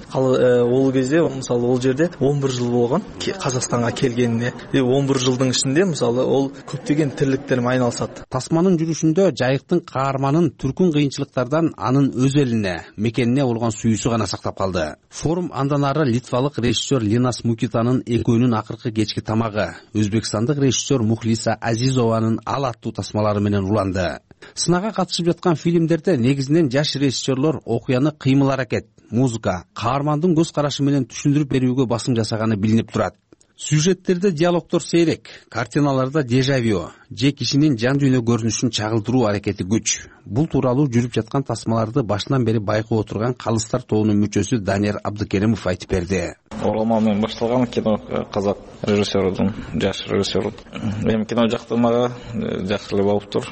Ол кезде мисалы ол жерде он бир жыл болгон Казакстанга келгенине. он бир жылдын ичинде мисалы ол көптөгөн тирликтер менен айналышат. Тасманын жүрүшүндө Жайыктын каарманын түркүн кыйынчылыктардан анын өз элине, мекенине болгон сүйүүсү гана сактап калды. Форум андан ары литвалык режиссер Линас Мукитанын экөөнүн акыркы кечки тамагы, өзбекстандык режиссер Мухлиса Азизованын Ал аттуу тасмалары менен уланды. Сынага катышып жаткан фильмдерде негизинен жаш режиссерлор окуяны кыймыл аракет, музыка, каармандын көз карашы менен түшүндүрүп берүүгө басым жасаганы билинип турат. Сюжеттерде диалогдор сейрек, картиналарда дежавю, же кишинин жан дүйнө көрүнүшүн чагылдыруу аракети күч. Бул тууралуу жүрүп жаткан тасмаларды башынан бери байкап отурган Калыстар тобунун мүчөсү Данияр Абдыкеримов айтып берди. Оралман менен башталган кино казак режиссердун, жаш режиссер. Эми кино жактырмага жакшы эле болуптур.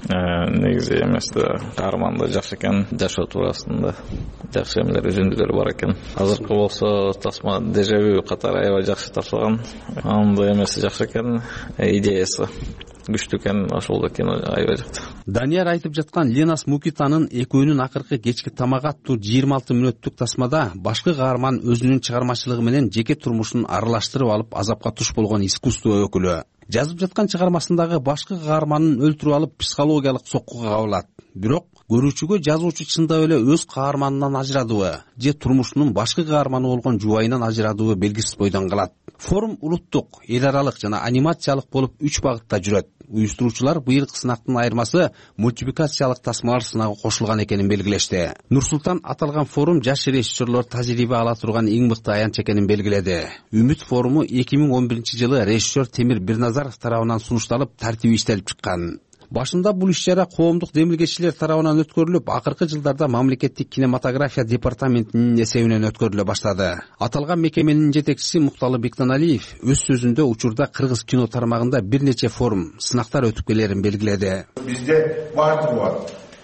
Негизи эмес да, каарман да жакшы экен, жашоо туурасында жакшы эмелер, үзүндүлөр бар экен. Азыркы болсо тасма дежавю катары аябай жакшы тапсалган. Анда эмеси жакшы экен, идеясы күчтүү экен, ошол да кино аябай жакты. Данияр айтып жаткан Ленас Мукитанын экөөнүн акыркы кечки тамагы аттуу жыйырма алты мүнөттүк тасмада башкы каарман өзүнүн чыгармачылыгы менен жеке турмушун аралаштырып алып азапка туш болгон искусство өкүлү. Жазып жаткан чыгармасындагы башкы каарманын өлтүрүп алып психологиялык соккуга кабылат. Бирок көрүүчүгө жазуучу чындап эле өз каарманынан ажырадыбы, же турмушунун башкы каарманы болгон жубайынан ажырадыбы белгисиз бойдон калат. Форум улуттук, эл аралык жана анимациялык болуп үч багытта жүрөт. Уюштуруучулар быйылкы сынактын айырмасы мультипликациялык тасмалар сынагы кошулган экенин белгилешти. Нурсултан аталган форум жаш режиссерлор тажрыйба ала турган эң мыкты аянч экенин белгиледи. Үмүт форуму эки миң он биринчи жылы режиссер Темир Бирназаров тарабынан сунушталып, тартиби иштелип чыккан. Башында бул иш-чара коомдук демилгечилер тарабынан өткөрүлүп, акыркы жылдарда мамлекеттик кинематография департаментинин эсебинен өткөрүлө баштады. Аталган мекеменин жетекчиси Мукталы Бектаналиев өз сөзүндө учурда кыргыз кино тармагында бир нече форум, сынактар өтүп келерин белгиледи. Бизде баардыгы бар.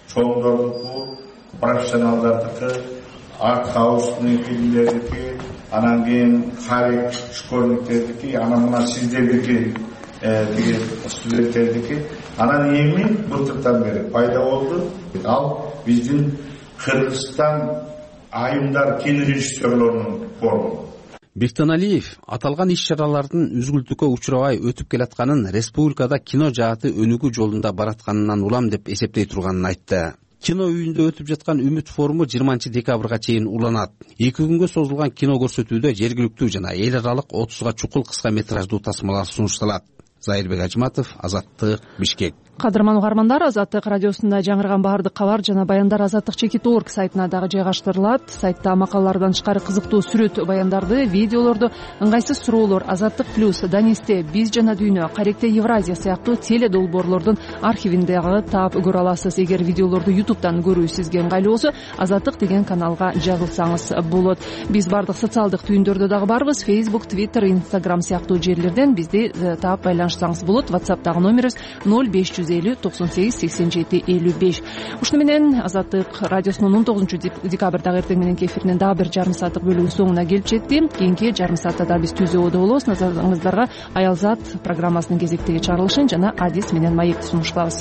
Чоңдордуку, профессионалдардыкы, арт-хаустун фильмдердики, анан кийин харек школьниктердики, анан мына сиздердики, деген студенттердики. Анан эми былтыртан бери пайда болду. Ал биздин Кыргызстан айымдар кинорежиссерлорунун форуму. Бектаналиев аталган иш-чаралардын үзгүлтүккө учурабай өтүп келатканын, республикада кино жааты өнүгүү жолунда баратканынан улам деп эсептей турганын айтты. Кино үйүндө өтүп жаткан Үмүт форуму жыйырманчы декабрга чейин уланат. эки күнгө созулган кино көрсөтүүдө жергиликтүү жана эл аралык отузга чукул кыска метраждуу тасмалар сунушталат. Зайырбек Ажматов, Азаттык, Бишкек. Кадырман угармандар, Азаттык радиосунда жаңырган баардык кабар жана баяндар азаттык чекит точка орг сайтына дагы жайгаштырылат. Сайтта макалалардан тышкары кызыктуу сүрөт баяндарды, видеолорду, ыңгайсыз суроолор, Азаттык плюс, Данисте, Биз жана дүйнө, Каректе Евразия сыяктуу теле долбоорлордун архивиндеги таап көрө аласыз. Эгер видеолорду ютубтан көрүү сизге ыңгайлуу болсо, Азаттык деген каналга жагылсаңыз болот. Биз баардык социалдык түйүндөрдө дагы барбыз. Facebook, Twitter, Instagram сыяктуу жерлерден бизди таап байланышсаңыз болот. WhatsApp'тагы номерибиз ноль беш жүз элүү токсон сегиз сексен жети элүү беш. Ушуну менен Азаттык радиосунун он тогузунчу декабрдагы эртең мененки эфиринин дагы бир жарым сааттык бөлүгү соңуна келип жетти. Кийинки жарым саатта да биз түзүүдө болобуз. Назарыңыздарга Аялзат программасынын кезектеги чыгарылышын жана Адис менен Маекти сунуш кылабыз.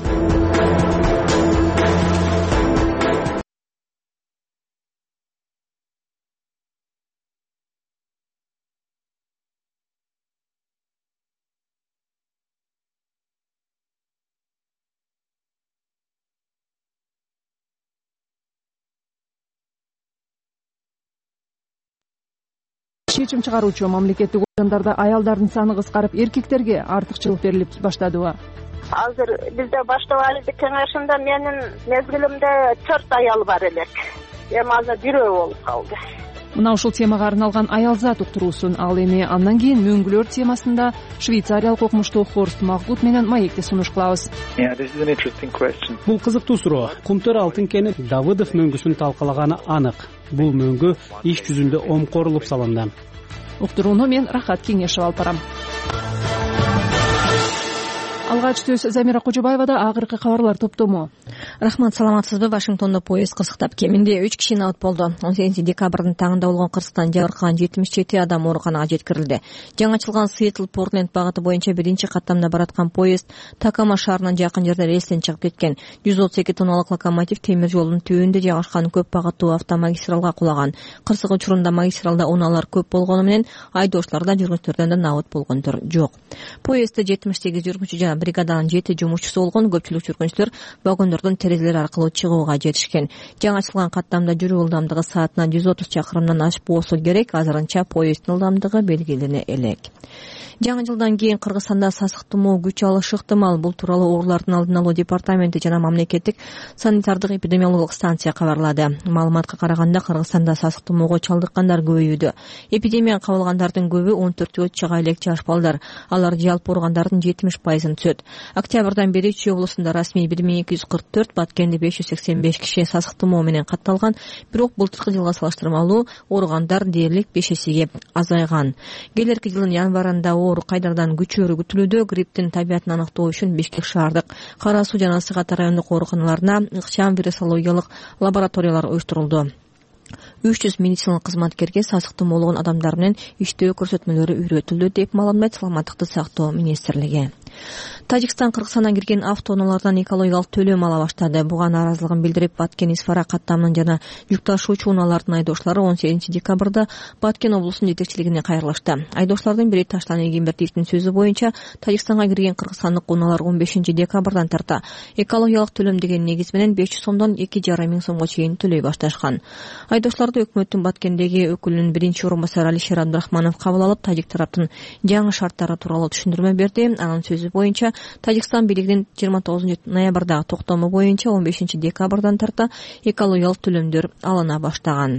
Чечим чыгаруучу мамлекеттик органдарда аялдардын саны кыскарып, эркектерге артыкчылык берилип баштадыбы? Азыр бизде баштап айлык кеңешинде менин мезгилимде төрт аял бар элек. Эми азыр бирөө болуп калды. Мына ушул темага арналган Аялзат уктуруусун ал эми андан кийин мөңгүлөр темасында швейцариялык окумуштуу Хорст Магут менен Маекти сунуш кылабыз. Бул кызыктуу суроо. Кумтөр алтын кени Давыдов мөңгүсүн талкалаганы анык. Бул мөңгү иш жүзүндө омкорлуп салынды. Уктурууну мен Рахат Кеңешев алып барам. Алгач төз Замира Кожобаевада акыркы кабарлар топтому. Рахмат, саламатсызбы? Вашингтондо поезд кызыктап кеминде үч киши абат болду. он сегизинчи декабрдын таңында болгон кырсыктан жабыркаган жетимиш жети адам ооруканага жеткирилди. Жаңы ачылган Сиэтл-Портленд багыты боюнча биринчи каттамда бараткан поезд Такама шаарынан жакын жерде рельстен чыгып кеткен. жүз отуз эки тонналык локомотив темир жолдун түбүндө жайгашкан көп багыттуу автомагистралга кулаган. Кырсык учурунда магистралда унаалар көп болгону менен айдоочулар да жүргүнчүлөрдөн да набыт болгондор жок. Поездде жетимиш сегиз жүргүнчү жана бригаданын жети жумушчусу болгон. Көпчүлүк жүргүнчүлөр вагондордун терезелери аркылуу чыгууга жетишкен. Жаңы ачылган каттамда жүрүү ылдамдыгы саатына жүз отуз чакырымдан ашып болсо керек. Азырынча поезддин ылдамдыгы белгилене элек. Жаңы жылдан кийин Кыргызстанда сасык тумоо күч алышы ыктымал. Бул тууралуу оорулардын алдын алуу департаменти жана мамлекеттик санитардык эпидемиологиялык станция кабарлады. Маалыматка караганда Кыргызстанда сасык тумоого чалдыккандар көбөйүүдө. Эпидемияга кабылгандардын көбү он төрткө чыга элек жаш балдар. Алар жалпы ооругандардын жетимиш пайызын түзөт. Октябрдан бери Чүй облусунда расмий бир миң эки жүз кырк төрт, Баткенде беш жүз сексен беш киши сасык тумоо менен катталган. Бирок былтыркы жылга салыштырмалуу ооругандар дээрлик беш эсеге азайган. Келерки жылдын январында оору кайдардан күчөөрү күтүлүүдө. Грипптин табиятын аныктоо үчүн Бишкек шаардык Кара Суу жана Сыгат райондук ооруканаларына ыкчам вирусологиялык лабораториялар уюштурулду. үч жүз медициналык кызматкерге сасык тумоологон адамдар менен иштөө көрсөтмөлөрү үйрөтүлдү деп маалымдайт Саламаттыкты сактоо министрлиги. Тажикстан Кыргызстандан кирген автоунаалардан экологиялык төлөм ала баштады. Буга нааразылыгын билдирип, Баткен Исфара каттамынын жана жүк ташуучу унаалардын айдоочулары он сегизинчи декабрда Баткен облусунун жетекчилигине кайрылышты. Айдоочулардын бири Таштан Эгембертиевдин сөзү боюнча, Тажикстанга кирген кыргызстандык унаалар он бешинчи декабрдан тарта экологиялык төлөм деген негиз менен беш жүз сомдон эки жарым миң сомго чейин төлөй башташкан. Айдоочуларды өкмөттүн Баткендеги өкүлүнүн биринчи орун басары Алишер Абдрахманов кабыл алып, тажик тараптын жаңы шарттары тууралуу түшүндүрмө берди. Анын сөзү боюнча, Тажикстан бийлигинин жыйырма тогузунчу ноябрдагы токтому боюнча он бешинчи декабрдан тарта экологиялык төлөмдөр алына баштаган.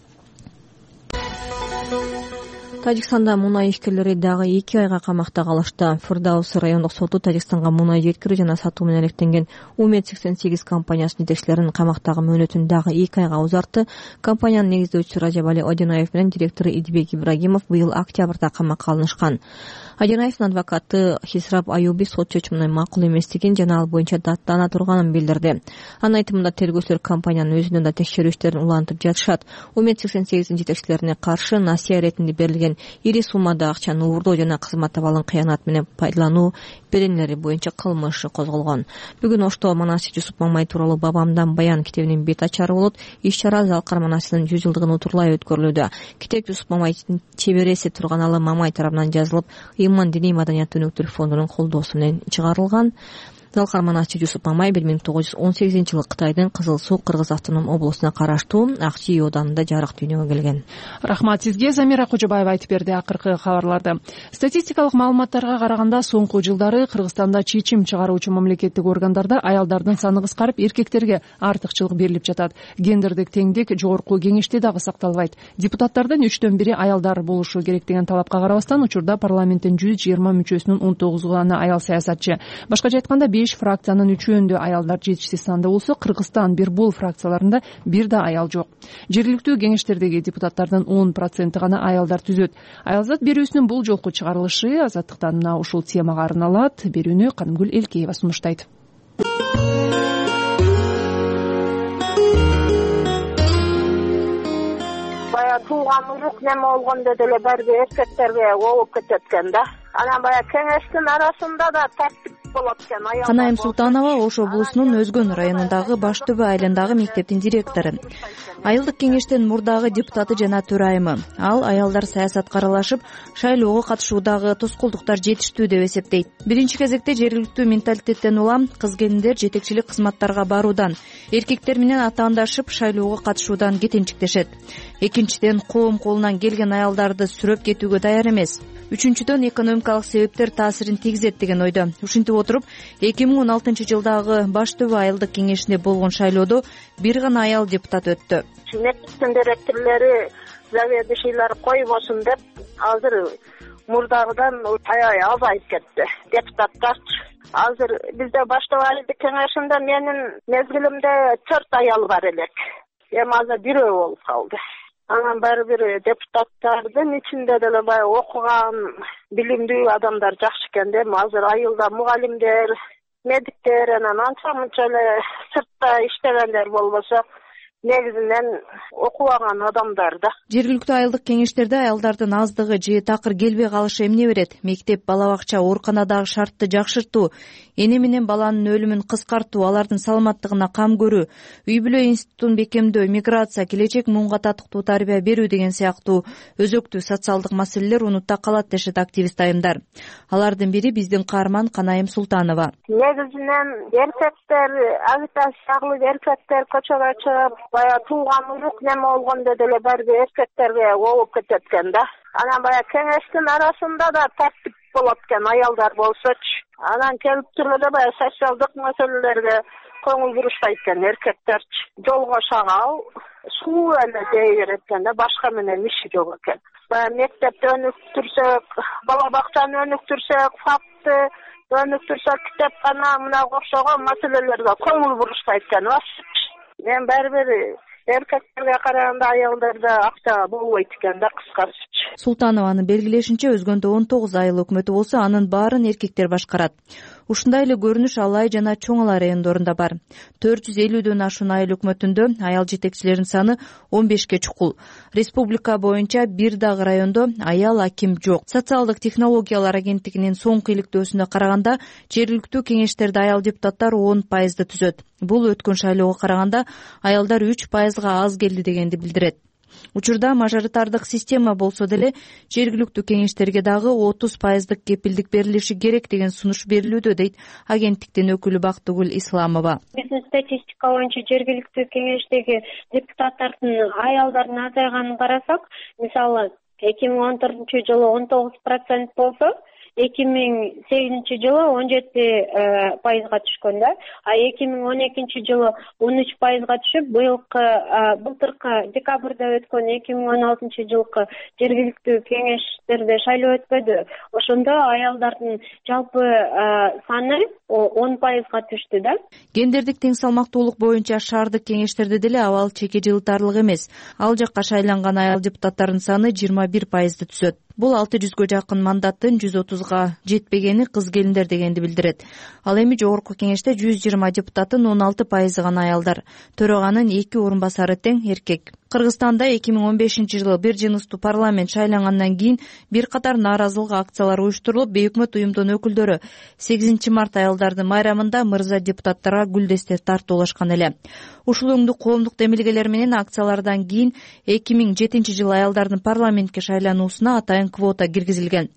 Тажикстанда мунай ишкерлери дагы эки айга камакта калышты. Фырдаус райондук соту Тажикстанга мунай жеткирүү жана сатуу менен алектенген Умед сексен сегиз компаниясынын жетекчилеринин камактагы мөөнөтүн дагы эки айга узартты. Компаниянын негиздөөчүсү Ражабали Одинаев менен директору Идибек Ибрагимов быйыл октябрда камакка алынышкан. Одинаевдин адвокаты Хисраб Аюби сот чечиминин макул эместигин жана ал боюнча даттана турганын билдирди. Анын айтымында тергөөчүлөр компаниянын өзүнөн да текшерүү иштерин улантып жатышат. Умед сексен сегиздин жетекчилерине каршы насыя иретинде берилген ири суммада акчаны уурдоо жана кызмат абалын кыянат менен пайдалануу беренелери боюнча кылмыш козголгон. Бүгүн Ошто Манасий Жусуп Мамай тууралуу бабамдан баян китебинин бет ачары болот. Иш-чара Залкар Манасийдин жүз жылдыгын утурлай өткөрүлүүдө. Китеп Жусуп Мамайдын чебереси Турганалы Мамай тарабынан жазылып, Иман диний маданият өнөктүлүк фондунун колдоосу менен чыгарылган. зал карманатчы Жусуп Мамай бир миң тогуз жүз он сегизинчи жылы Кытайдын Кызыл Суу Кыргыз автоном облусуна караштуу Ак Чий ооданында жарык дүйнөгө келген. Рахмат сизге. Замира Кожобаева айтып берди акыркы кабарларды. Статистикалык маалыматтарга караганда соңку жылдары Кыргызстанда чечим чыгаруучу мамлекеттик органдарда аялдардын саны кыскарып, эркектерге артыкчылык берилип жатат. Гендердик теңдик жогорку кеңеште дагы сакталбайт. Депутаттардын үчтөн бири аялдар болушу керек деген талапка карабастан, учурда парламенттин жүз жыйырма мүчөсүнүн он тогузу гана аял саясатчы. Башкача айтканда, беш фракциянын үчөөндө аялдар жетишсиз санда болсо, Кыргызстан бир бул фракцияларында бир да аял жок. Жергиликтүү кеңештердеги депутаттардын он проценти гана аялдар түзөт. Аялзат берүүсүнүн бул жолку чыгарылышы Азаттыктан мына ушул темага арналат. Берүүнү Канымгүл Элкеева сунуштайт. Бая тууган урук неме болгондо деле баары эркектерге ооп кетет экен да. Анан бая кеңештин арасында да тартип болот экен. Канайым Султанова Ош облусунун Өзгөн районундагы Баш Төбө айылындагы мектептин директору. Айылдык кеңештин мурдагы депутаты жана төрайымы. Ал аялдар саясатка аралашып, шайлоого катышуудагы тоскоолдуктар жетиштүү деп эсептейт. Биринчи кезекте жергиликтүү менталитеттен улам кыз келиндер жетекчилик кызматтарга баруудан, эркектер менен атаандашып шайлоого катышуудан кетинчиктешет. Экинчиден, коом колунан келген аялдарды сүрөп кетүүгө даяр эмес. Үчүнчүдөн, экономикалык себептер таасирин тийгизет деген ойдо. Ушинтип отуруп, эки миң он алтынчы жылдагы Баш Төбө айылдык кеңешинде болгон шайлоодо бир гана аял депутат өттү. Мектептин директорлору заведующийлер койбосун деп азыр мурдагыдан аябай азайып кетти депутаттарчы. Азыр бизде Баш Төбө айылдык кеңешинде менин мезгилимде төрт аял бар элек. Эми азыр бирөө болуп калды. Анан баары бир депутаттардын ичинде деле баягы окуган, билимдүү адамдар жакшы экен да. Азыр айылда мугалимдер, медиктер, анан анча мынча эле сыртта иштегендер болбосо, негизинен окубаган адамдар да. Жергиликтүү айылдык кеңештерде аялдардын аздыгы же такыр келбей калышы эмне берет? Мектеп, бала бакча, ооруканадагы шартты жакшыртуу, эне менен баланын өлүмүн кыскартуу, алардын саламаттыгына кам көрүү, үй бүлө институтун бекемдөө, миграция, келечек муунга татыктуу тарбия берүү деген сыяктуу өзөктүү социалдык маселелер унутта калат дешет активист айымдар. Алардын бири биздин каарман Канайым Султанова. Негизинен эркектер, агитациялык эркектер көчөгө чыгып, бая тууган урук неме болгондо деле баары эркектерге ооп кетет экен да. Анан бая кеңештин арасында да тартип болот экен, аялдар болсочу. Анан келип туруп эле бая социалдык маселелерге көңүл бурушпайт экен эркектерчи. Жолго шагал, суу эле дей берет экен да, башка менен иши жок экен. Бая мектепти өнүктүрсөк, бала бакчаны өнүктүрсөк, факты өнүктүрсөк, китепкана мынага окшогон маселелерге көңүл бурушпайт экен. Мен баары бир эркектерге караганда аялдарда акча болбойт экен да, кыскачы. Султанованын белгилешинче, Өзгөндө он тогуз айыл өкмөтү болсо, анын баарын эркектер башкарат. Ушундай эле көрүнүш Алай жана Чоң Ала райондорунда бар. төрт жүз элүүдөн ашуун айыл өкмөтүндө аял жетекчилеринин саны он бешке чукул. Республика боюнча бир дагы райондо аял аким жок. Социалдык технологиялар агенттигинин соңку иликтөөсүнө караганда, жергиликтүү кеңештерде аял депутаттар он пайызды түзөт. Бул өткөн шайлоого караганда аялдар үч пайызга аз келди дегенди билдирет. Учурда мажоритардык система болсо деле жергиликтүү кеңештерге дагы отуз пайыздык кепилдик берилиши керек деген сунуш берилүүдө, дейт агенттиктин өкүлү Бактыгүл Исламова. Биздин статистика боюнча жергиликтүү кеңештеги депутаттардын аялдардын азайганын карасак, мисалы эки миң он төртүнчү жылы он тогуз процент болсо, эки миң сегизинчи жылы он жети пайызга түшкөн да. А эки миң он экинчи жылы он үч пайызга түшүп, быйылкы былтыркы декабрда өткөн эки миң он алтынчы жылкы жергиликтүү кеңештерде шайлоо өтпөдү. Ошондо аялдардын жалпы саны он пайызга түштү да. Гендердик тең салмактуулук боюнча шаардык кеңештерде деле абал чеке жылтарлык эмес. Ал жакка шайланган аял депутаттардын саны жыйырма бир пайызды түзөт. Бул алты жүзгө жакын мандаттын жүз отузга жетпегени кыз келиндер дегенди билдирет. Ал эми жогорку кеңеште жүз жыйырма депутаттын он алты пайызы гана аялдар. Төраганын эки орун басары тең эркек. Кыргызстанда эки миң он бешинчи жылы бир жыныстуу парламент шайлангандан кийин бир катар нааразылык акциялары уюштурулуп, бейөкмөт уюмдун өкүлдөрү сегизинчи март аялдардын майрамында мырза депутаттарга гүлдестер тартуулашкан эле. Ушул өңдүк коомдук демилгелер менен акциялардан кийин эки миң жетинчи жылы аялдардын парламентке шайлануусуна атайын квота киргизилген.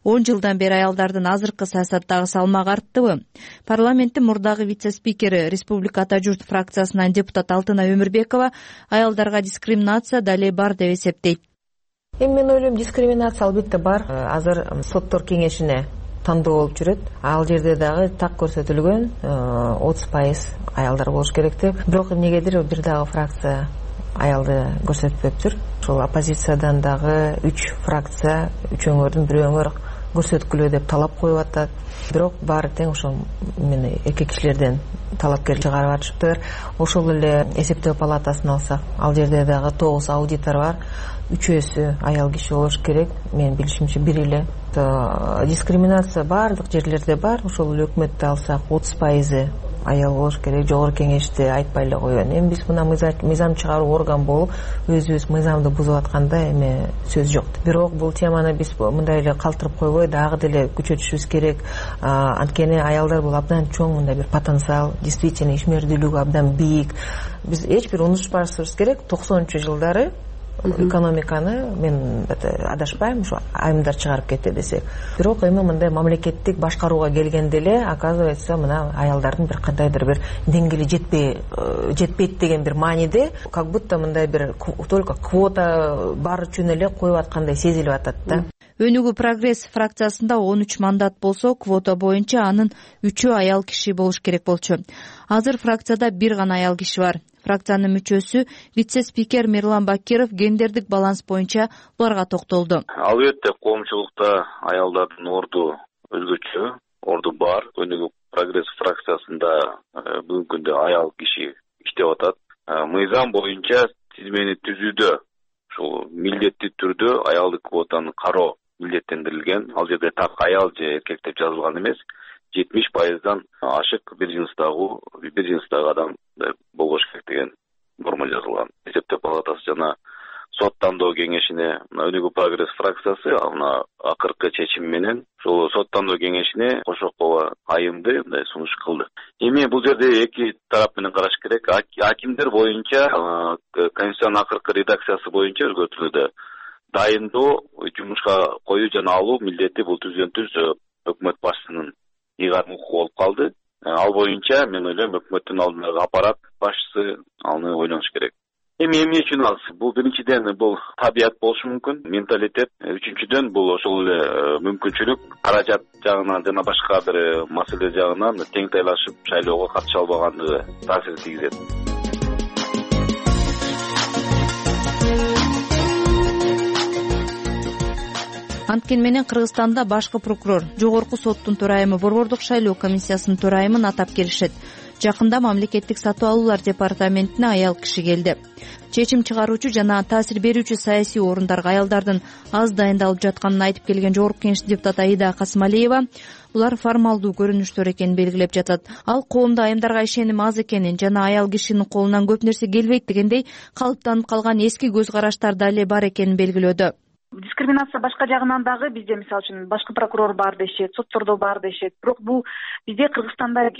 он жылдан бери аялдардын азыркы саясаттагы салмагы арттыбы? Парламенттин мурдагы вице-спикери, Республика Ата журт фракциясынан депутат Алтынай Өмүрбекова аялдарга дискриминация дале бар деп эсептейт. Эми мен ойлойм, дискриминация албетте бар. Азыр соттор кеңешине тандоо болуп жүрөт. Ал жерде дагы так көрсөтүлгөн отуз пайыз аялдар болуш керек деп. Бирок эмнегедир бир дагы фракция аялды көрсөтпөптүр. Ошол оппозициядан дагы үч фракция, үч өңөрдүн бир өңөр көрсөткүлө деп талап коюп атат. Бирок баары тең ошол мени эки кишилерден талапкер чыгарып атышыптыр. Ошол эле эсептөө палатасын алсак, ал жерде дагы тогуз аудитор бар. Үчөөсү аял киши болуш керек. Мен билишимче бир эле. Дискриминация баардык жерлерде бар. Ошол эле өкмөттү алсак отуз пайызы аял болуш керек. Жогорку кеңеште айтпай эле коён. Эми биз мына мыйзам чыгаруу орган болуп өзүбүз мыйзамды бузуп атканда эми сөз жок. Бирок бул теманы биз мындай эле калтырып койбой, дагы деле күчөтүшүбүз керек. Анткени аялдар бул абдан чоң мындай бир потенциал, действительно ишмердүүлүгү абдан бийик. Биз эч бир унутпашыбыз керек. токсонунчу жылдары экономиканы мен адашпайм, ушу айымдар чыгарып кетти десек. Бирок эми мындай мамлекеттик башкарууга келгенде эле оказывается мына аялдардын бир кандайдыр бир деңгээли жетпей жетпейт деген бир мааниде, как будто мындай бир только квота бар үчүн эле коюп аткандай сезилип атат да. Өнүгүү прогресс фракциясында он үч мандат болсо, квота боюнча анын үчөө аял киши болуш керек болчу. Азыр фракцияда бир гана аял киши бар. Фракциянын мүчөсү вице-спикер Мирлан Бакиров гендердик баланс боюнча буларга токтолду. Албетте коомчулукта аялдардын орду өзгөчө, орду бар. Өнүгүү прогресс фракциясында бүгүнкү күндө аял киши иштеп атат. Мыйзам боюнча тизмени түзүүдө ушул милдеттүү түрдө аялдык квотаны кароо милдеттендирилген. Ал жерде так аял же эркек деп жазылган эмес. жетимиш пайыздан ашык бир жыныстагы бир жыныстагы адам болуш керек деген норма жазылган. Эсептөө палатасы жана сот тандоо кеңешине өнүгүү прогресс фракциясы мына акыркы чечим менен ошол сот тандоо кеңешине Кошокова айымды мындай сунуш кылды. Эми бул жерде эки тарап менен караш керек. Акимдер боюнча конституциянын акыркы редакциясы боюнча өзгөртүлүүдө дайындоо, жумушка коюу жана алуу милдети бул түздөн түз өкмөт башчысынын ыйгарым укугу болуп калды. Ал боюнча мен ойлойм өкмөттүн алдындагы аппарат башчысы аны ойлоnuш керек. Эми эмне үчүн ал? Бул биринчиден бул табият болушу мүмкүн, менталитет. Үчүнчүдөн бул ошол эле мүмкүнчүлүк, каражат жагынан жана башка бир маселе жагынан тең тайлашып шайлоого катыша албагандыгы таасир тийгизет. Анткени менен Кыргызстанда башкы прокурор, жогорку соттун төрайымы, борбордук шайлоо комиссиясынын төрайымын атап келишет. Жакында мамлекеттик сатып алуулар департаментине аял киши келди. Чечим чыгаруучу жана таасир берүүчү саясий орундарга аялдардын аз дайындалып жатканын айтып келген жогорку кеңеш депутаты Аида Касымалиева булар формалдуу көрүнүштөр экенин белгилеп жатат. Ал коомдо айымдарга ишеним аз экенин жана аял кишинин колунан көп нерсе келбейт дегендей калыптанып калган эски көз караштар дале бар экенин белгилөөдө. Дискриминация башка жагынан дагы бизде мисалы үчүн башкы прокурор бар дешет, соттордо бар дешет. Бирок бул бизде Кыргызстанда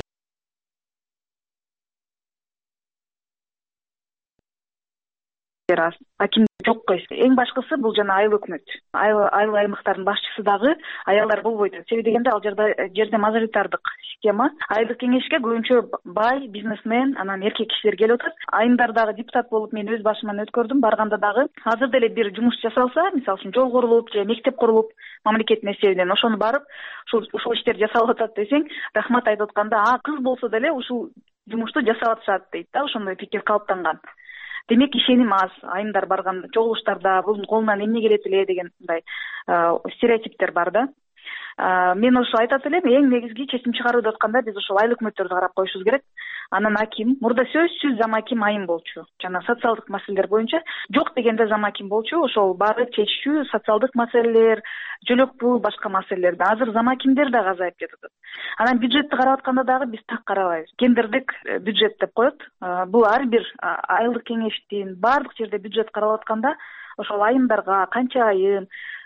аким жок койсо. Эң башкысы бул жана айыл өкмөт. Айыл айыл аймактардын башчысы дагы аялдар болбойт. Себеби дегенде ал жерде жерде мажоритардык система. Айылдык кеңешке көбүнчө бай, бизнесмен, анан эркек кишилер келип атат. Айымдар дагы депутат болуп мен өз башыман өткөрдүм. Барганда дагы азыр деле бир жумуш жасалса, мисалы үчүн жол курулуп же мектеп курулуп мамлекеттин эсебинен ошону барып ушул ушул иштер жасалып атат десең, рахмат айтып атканда, а кыз болсо деле ушул жумушту жасап атышат дейт да, ошондой пикир калыптанган. Демек ишеним аз. Айымдар барган чогулуштарда бунун колунан эмне келет эле деген мындай стереотиптер бар да. Мен ошо айтат элем, эң негизги чечим чыгаруу деп атканда биз ошол айыл өкмөттөрдү карап коюшубуз керек. Анан аким, мурда сөзсүз зам аким айым болчу. Жана социалдык маселелер боюнча жок дегенде зам аким болчу. Ошол баары чечүү, социалдык маселелер, жөлөк пул, башка маселелерди. Азыр зам акимдер да азайып жатат. Анан бюджетти карап атканда дагы биз так карабайбыз. Гендердик бюджет деп коет. Бул ар бир айылдык кеңештин баардык жерде бюджет каралып атканда ошол айымдарга канча айым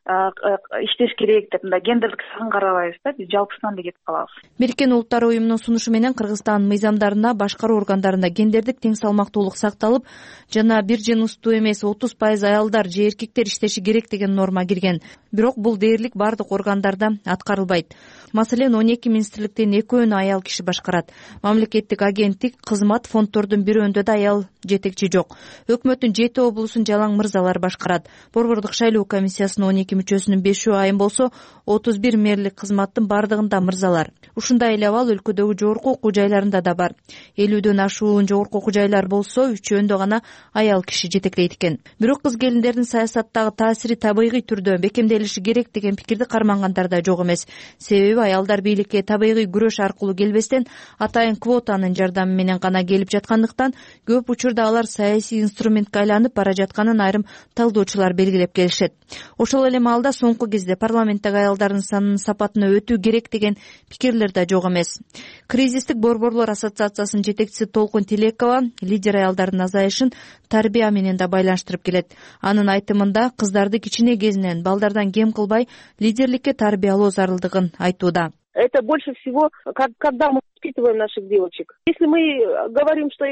иштеш керек деп мындай гендердик сагын карабайбыз да, биз жалпысынан эле кетип калабыз. Бириккен Улуттар уюмунун сунушу менен Кыргызстан мыйзамдарына башкаруу органдарында гендердик тең салмактуулук сакталып, жана бир жыныстуу эмес отуз пайыз аялдар же эркектер иштеши керек деген норма кирген. Бирок бул дээрлик бардык органдарда аткарылбайт. Маселен, он эки министрликтин экөөнү аял киши башкарат. Мамлекеттик агенттик, кызмат, фонддордун бирөөндө да аял жетекчи жок. Өкмөттүн жети облусун жалаң мырзалар башкарат. Борбордук шайлоо комиссиясынын он эки мүчөсүнүн бешөө айым болсо, отуз бир мэрлик кызматтын бардыгында мырзалар. Ушундай эле абал өлкөдөгү жогорку окуу жайларында да бар. элүүдөн ашуун жогорку окуу жайлар болсо, үчөөндө гана аял киши жетектейт экен. Бирок кыз келиндердин саясаттагы таасири табигый түрдө бекемделиши керек деген пикирди кармангандар да жок эмес. Себеби аялдар бийликке табигый күрөш аркылуу келбестен, атайын квотанын жардамы менен гана келип жаткандыктан, көп учурда алар саясий инструментке айланып бара жатканын айрым талдоочулар белгилеп келишет. Ошол эле маалда соңку кезде парламенттеги аялдардын санынын сапатына өтүү керек деген пикирлер да жок эмес. Кризистик борборлор ассоциациясынын жетекчиси Толкун Тилекова лидер аялдардын азайышын тарбия менен да байланыштырып келет. Анын айтымында кыздарды кичине кезинен балдардан кем кылбай лидерликке тарбиялоо зарылдыгын айтууда. Это больше всего, когда мы воспитываем наших девочек. Если мы говорим, что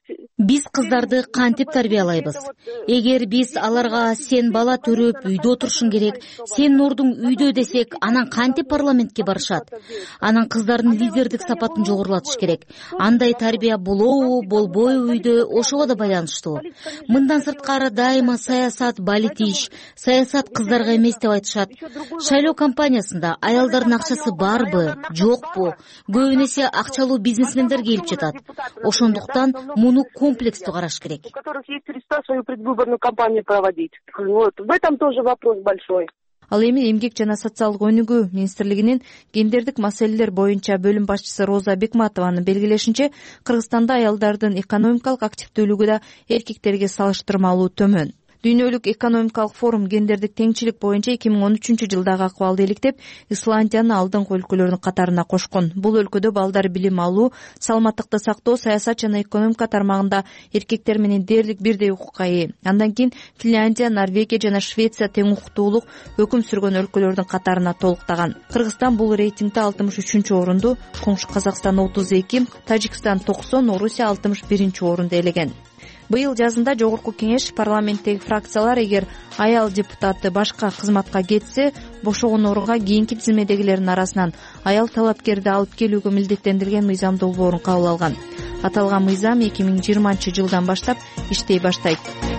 биз кыздарды кантип тарбиялайбыз? Эгер биз аларга сен бала төрөп үйдө отурушуң керек, сен ордуң үйдө десек, анан кантип парламентке барышат? Анан кыздардын лидердик сапатын жогорулатыш керек. Андай тарбия болобу, болбойбу үйдө ошого да байланыштуу. Мындан сырткары дайыма саясат балитиш, саясат кыздарга эмес деп айтышат. Шайлоо кампаниясында аялдардын акчасы бар жокпу, көбүн эсе акчалуу бизнесмендер келип жатат. Ошондуктан муну комплекстүү караш керек. У которых есть средства свою предвыборную кампанию проводить. Вот. В этом тоже вопрос большой. Ал эми эмгек жана социалдык өнүгүү министрлигинин гендердик маселелер боюнча бөлүм башчысы Роза Бекматованын белгилешинче, Кыргызстанда аялдардын экономикалык активдүүлүгү да эркектерге салыштырмалуу төмөн. Дүйнөлүк экономикалык форум гендердик теңчилик боюнча эки миң он үчүнчү жылдагы акыбалды иликтеп, Исландияны алдыңкы өлкөлөрдүн катарына кошкон. Бул өлкөдө балдар билим алуу, саламаттыкты сактоо, саясат жана экономика тармагында эркектер менен дээрлик бирдей укукка ээ. Андан кийин Финляндия, Норвегия жана Швеция тең укуктуулук өкүм сүргөн өлкөлөрдүн катарына толуктаган. Кыргызстан бул рейтингде алтымыш үчүнчү орунду, коңшу Казакстан отуз эки, Тажикстан токсон, Орусия алтымыш биринчи орунду ээлеген. Быйыл жазында жогорку кеңеш парламенттеги фракциялар эгер аял депутаты башка кызматка кетсе, бошогон орунга кийинки тизмедегилердин арасынан аял талапкерди алып келүүгө милдеттендирилген мыйзам долбоорун кабыл алган. Аталган мыйзам эки миң жыйырманчы жылдан баштап иштей баштайт.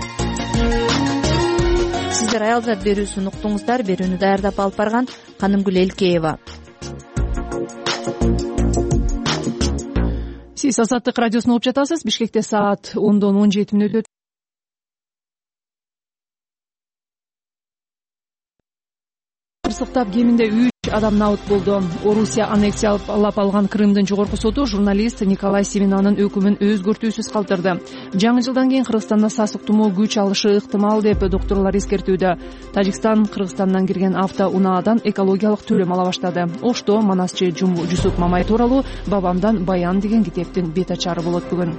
Сиздер аял зат берүүсүн уктуңуздар. Берүүнү даярдап алып барган Канымгүл Элкеева. Сиз Азаттык радиосун угуп жатасыз. Бишкекте саат ондон он жети мүнөт өтүп. Кырсыктап кеминде үч адам набыт болду. Орусия аннексиялап алган Крымдын жогорку соту журналист Николай Сивинанын өкүмүн өзгөртүүсүз калтырды. Жаңы жылдан кийин Кыргызстанда сасык тумоо күч алышы ыктымал деп доктурлар эскертүүдө. Тажикстан Кыргызстандан кирген автоунаадан экологиялык төлөм ала баштады. Ошто манасчы Жусуп Мамай тууралуу Бабамдан баян деген китептин бет ачары болот бүгүн.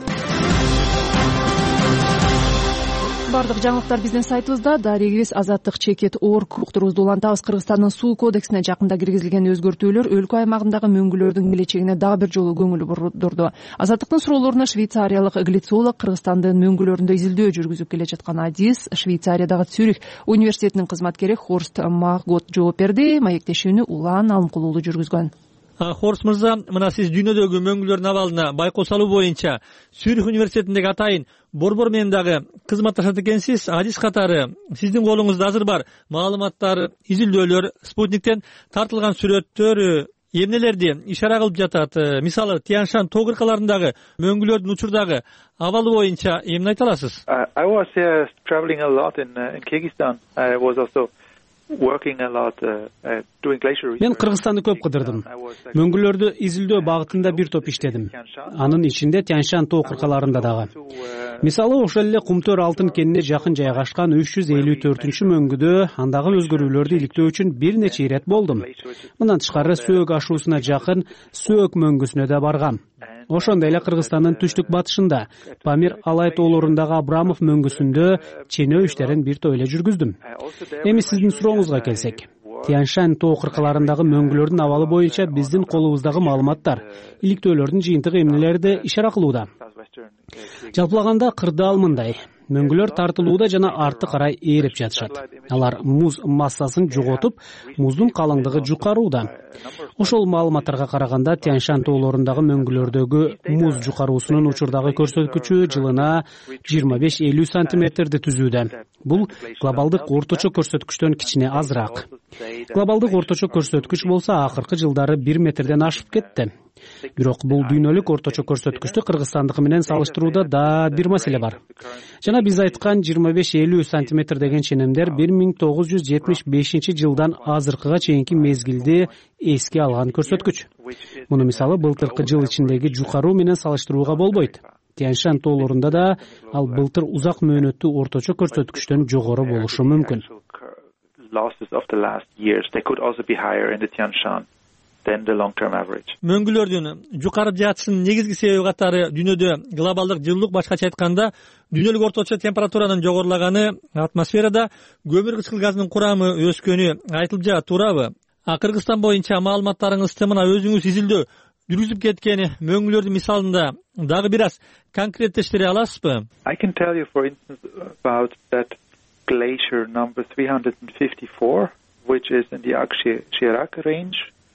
Бардык жаңылыктар биздин сайтыбызда. Дарегибиз азаттык чекит орг уктурубузду улантабыз. Кыргызстандын суу кодексине жакында киргизилген өзгөртүүлөр өлкө аймагындагы мөңгүлөрдүн келечегине дагы бир жолу көңүл бурдурду. Азаттыктын суроолоруна швейцариялык глицолог Кыргызстандын мөңгүлөрүндө изилдөө жүргүзүп келе жаткан адис Швейцариядагы Цюрих университетинин кызматкери Хорст Магот жооп берди. Маектешүүнү Улан Алымкулуулу жүргүзгөн. Хорст мырза, мына сиз дүйнөдөгү мөңгүлөрдүн абалына байкоо салуу боюнча Цюрих университетиндеги атайын борбор менен дагы кызматташат экенсиз. Адис катары сиздин колуңузда азыр бар маалыматтар, изилдөөлөр, спутниктен тартылган сүрөттөр эмнелерди ишара кылып жатат? Мисалы, Тянь-Шань тоо кыркаларындагы мөңгүлөрдүн учурдагы абалы боюнча эмне айта аласыз? I was uh, traveling a lot in, uh, in Kyrgyzstan. I was also Мен Кыргызстанды көп кыдырдым. Мөңгүлөрдү изилдөө багытында бир топ иштедим. Анын ичинде Тянь-Шань тоо кыркаларында дагы. Мисалы, ошол эле Кумтөр алтын кенине жакын жайгашкан үч жүз элүү төртүнчү мөңгүдө андагы өзгөрүүлөрдү иликтөө үчүн бир нече ирет болдум. Мындан тышкары Сөөк ашуусуна жакын Сөөк мөңгүсүнө да баргам. ошондой эле Кыргызстандын түштүк батышында Памир Алай тоолорундагы Абрамов мөңгүсүндө ченөө иштерин бир топ эле жүргүздүм. Эми сиздин сурооңузга келсек, Тянь-Шань тоо кыркаларындагы мөңгүлөрдүн абалы боюнча биздин колубуздагы маалыматтар, иликтөөлөрдүн жыйынтыгы эмнелерди ишара кылууда? Жалпылаганда кырдаал мындай: мөңгүлөр тартылууда жана арты карай ээрип жатышат. Алар муз массасын жоготуп, муздун калыңдыгы жукарууда. Ошол маалыматтарга караганда Тянь-Шань тоолорундагы мөңгүлөрдөгү муз жукаруусунун учурдагы көрсөткүчү жылына жыйырма беш элүү сантиметрди түзүүдө. Бул глобалдык орточо көрсөткүчтөн кичине азыраак. Глобалдык орточо көрсөткүч болсо акыркы жылдары бир метрден ашып кетти. Бирок бул дүйнөлүк орточо көрсөткүчтү Кыргызстандыкы менен салыштырууда да бир маселе бар. Жана биз айткан жыйырма беш элүү сантиметр деген ченемдер бир миң тогуз жүз жетимиш бешинчи жылдан азыркыга чейинки мезгилди эске алган көрсөткүч. Муну мисалы былтыркы жыл ичиндеги жукаруу менен салыштырууга болбойт. Тянь-Шань тоолорунда да ал былтыр узак мөөнөттүү орточо көрсөткүчтөн жогору болушу мүмкүн. Мөңгүлөрдүн жукарып жатышынын негизги себеби катары дүйнөдө глобалдык жылуулук, башкача айтканда дүйнөлүк орточо температуранын жогорулаганы, атмосферада көмүр кычкыл газынын курамы өскөнү айтылып жатат, туурабы? А Кыргызстан боюнча маалыматтарыңызды мына өзүңүз изилдөө жүргүзүп кеткен мөңгүлөрдүн мисалында дагы бир аз конкреттештире аласызбы? I can tell you, for instance, about that glacier number three hundred fifty-four, which is in the Akshiraak range.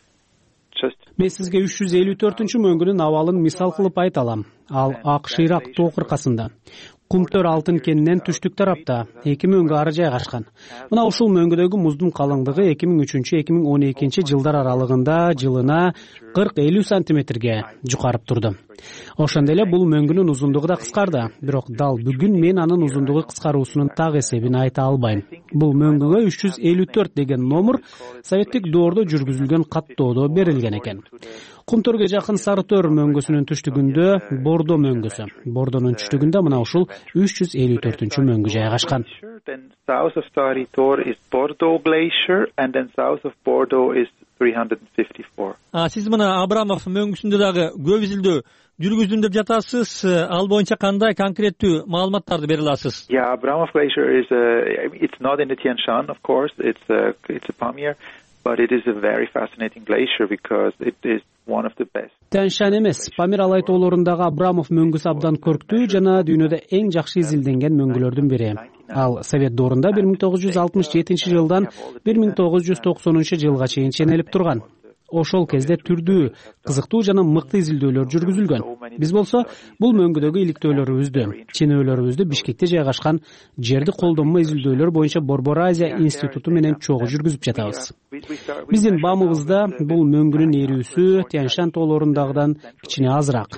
Мен сизге үч жүз элүү төртүнчү мөңгүнүн абалын мисал кылып айта алам. Ал Акширак тоо кыркасында. Кумтөр алтын кенинен түштүк тарапта эки мөңгү ары жайгашкан. Мына ушул мөңгүдөгү муздун калыңдыгы эки миң үчүнчү эки миң он экинчи жылдар аралыгында жылына кырк элүү сантиметрге жукарып турду. Ошондой эле бул мөңгүнүн узундугу да кыскарды, бирок дал бүгүн мен анын узундугу кыскаруусунун так эсебин айта албайм. Бул мөңгүгө үч жүз элүү төрт деген номер советтик доордо жүргүзүлгөн каттоодо берилген экен. Кумтөргө жакын Сарытөр мөңгүсүнүн түштүгүндө Бордо мөңгүсү, Бордонун түштүгүндө мына ушул үч жүз элүү төртүнчү мөңгү жайгашкан. South of Saritor is Bordeaux Glacier, and then south of Bordeaux is three hundred fifty-four. А сиз мына Абрамов мөңгүсүндө дагы көп изилдөө жүргүздүм деп жатасыз. Ал боюнча кандай конкреттүү маалыматтарды бере аласыз? Yeah, Abramov Glacier is a, it's not in the Tian-Shan, of course. It's a, it's a Pamir, but it is a very fascinating glacier because it is one of the best. Тянь-Шань эмес, Памир Алай тоолорундагы Абрамов мөңгүсү абдан көрктүү жана дүйнөдө эң жакшы изилденген мөңгүлөрдүн бири. Ал Совет доорунда бир миң тогуз жүз алтымыш жетинчи жылдан бир миң тогуз жүз токсонунчу жылга чейин ченелип турган. Ошол кезде түрдүү, кызыктуу жана мыкты изилдөөлөр жүргүзүлгөн. Биз болсо бул мөңгүдөгү иликтөөлөрүбүздү, ченөөлөрүбүздү Бишкекте жайгашкан жерди колдонмо изилдөөлөр боюнча Борбор Азия институту менен чогуу жүргүзүп жатабыз. Биздин баамыбызда бул мөңгүнүн ээрүүсү Тянь-Шань тоолорундагыдан кичине азыраак.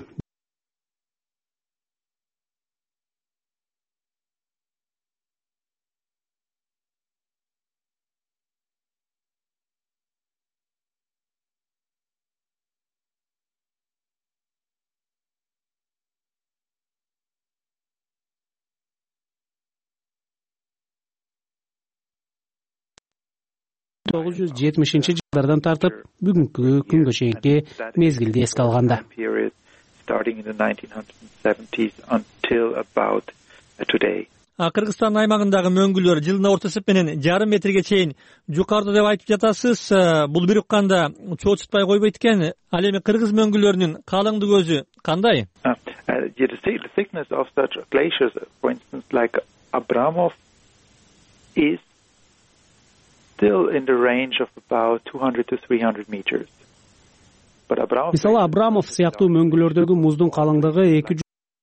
тогуз жүз жетимишинчи жылдардан тартып бүгүнкү күнгө чейинки мезгилди эске алганда. А Кыргызстан аймагындагы мөңгүлөр жылына орто эсеп менен жарым метрге чейин жукарды деп айтып жатасыз. Бул бир укканда чоочутпай койбойт экен. Ал эми кыргыз мөңгүлөрүнүн калыңдыгы өзү кандай? The thickness of such glaciers, for instance, like Abramov, is still in the range of about two hundred to three hundred meters. But Abramov, мисалы Абрамов сыяктуу мөңгүлөрдөгү муздун калыңдыгы эки жүз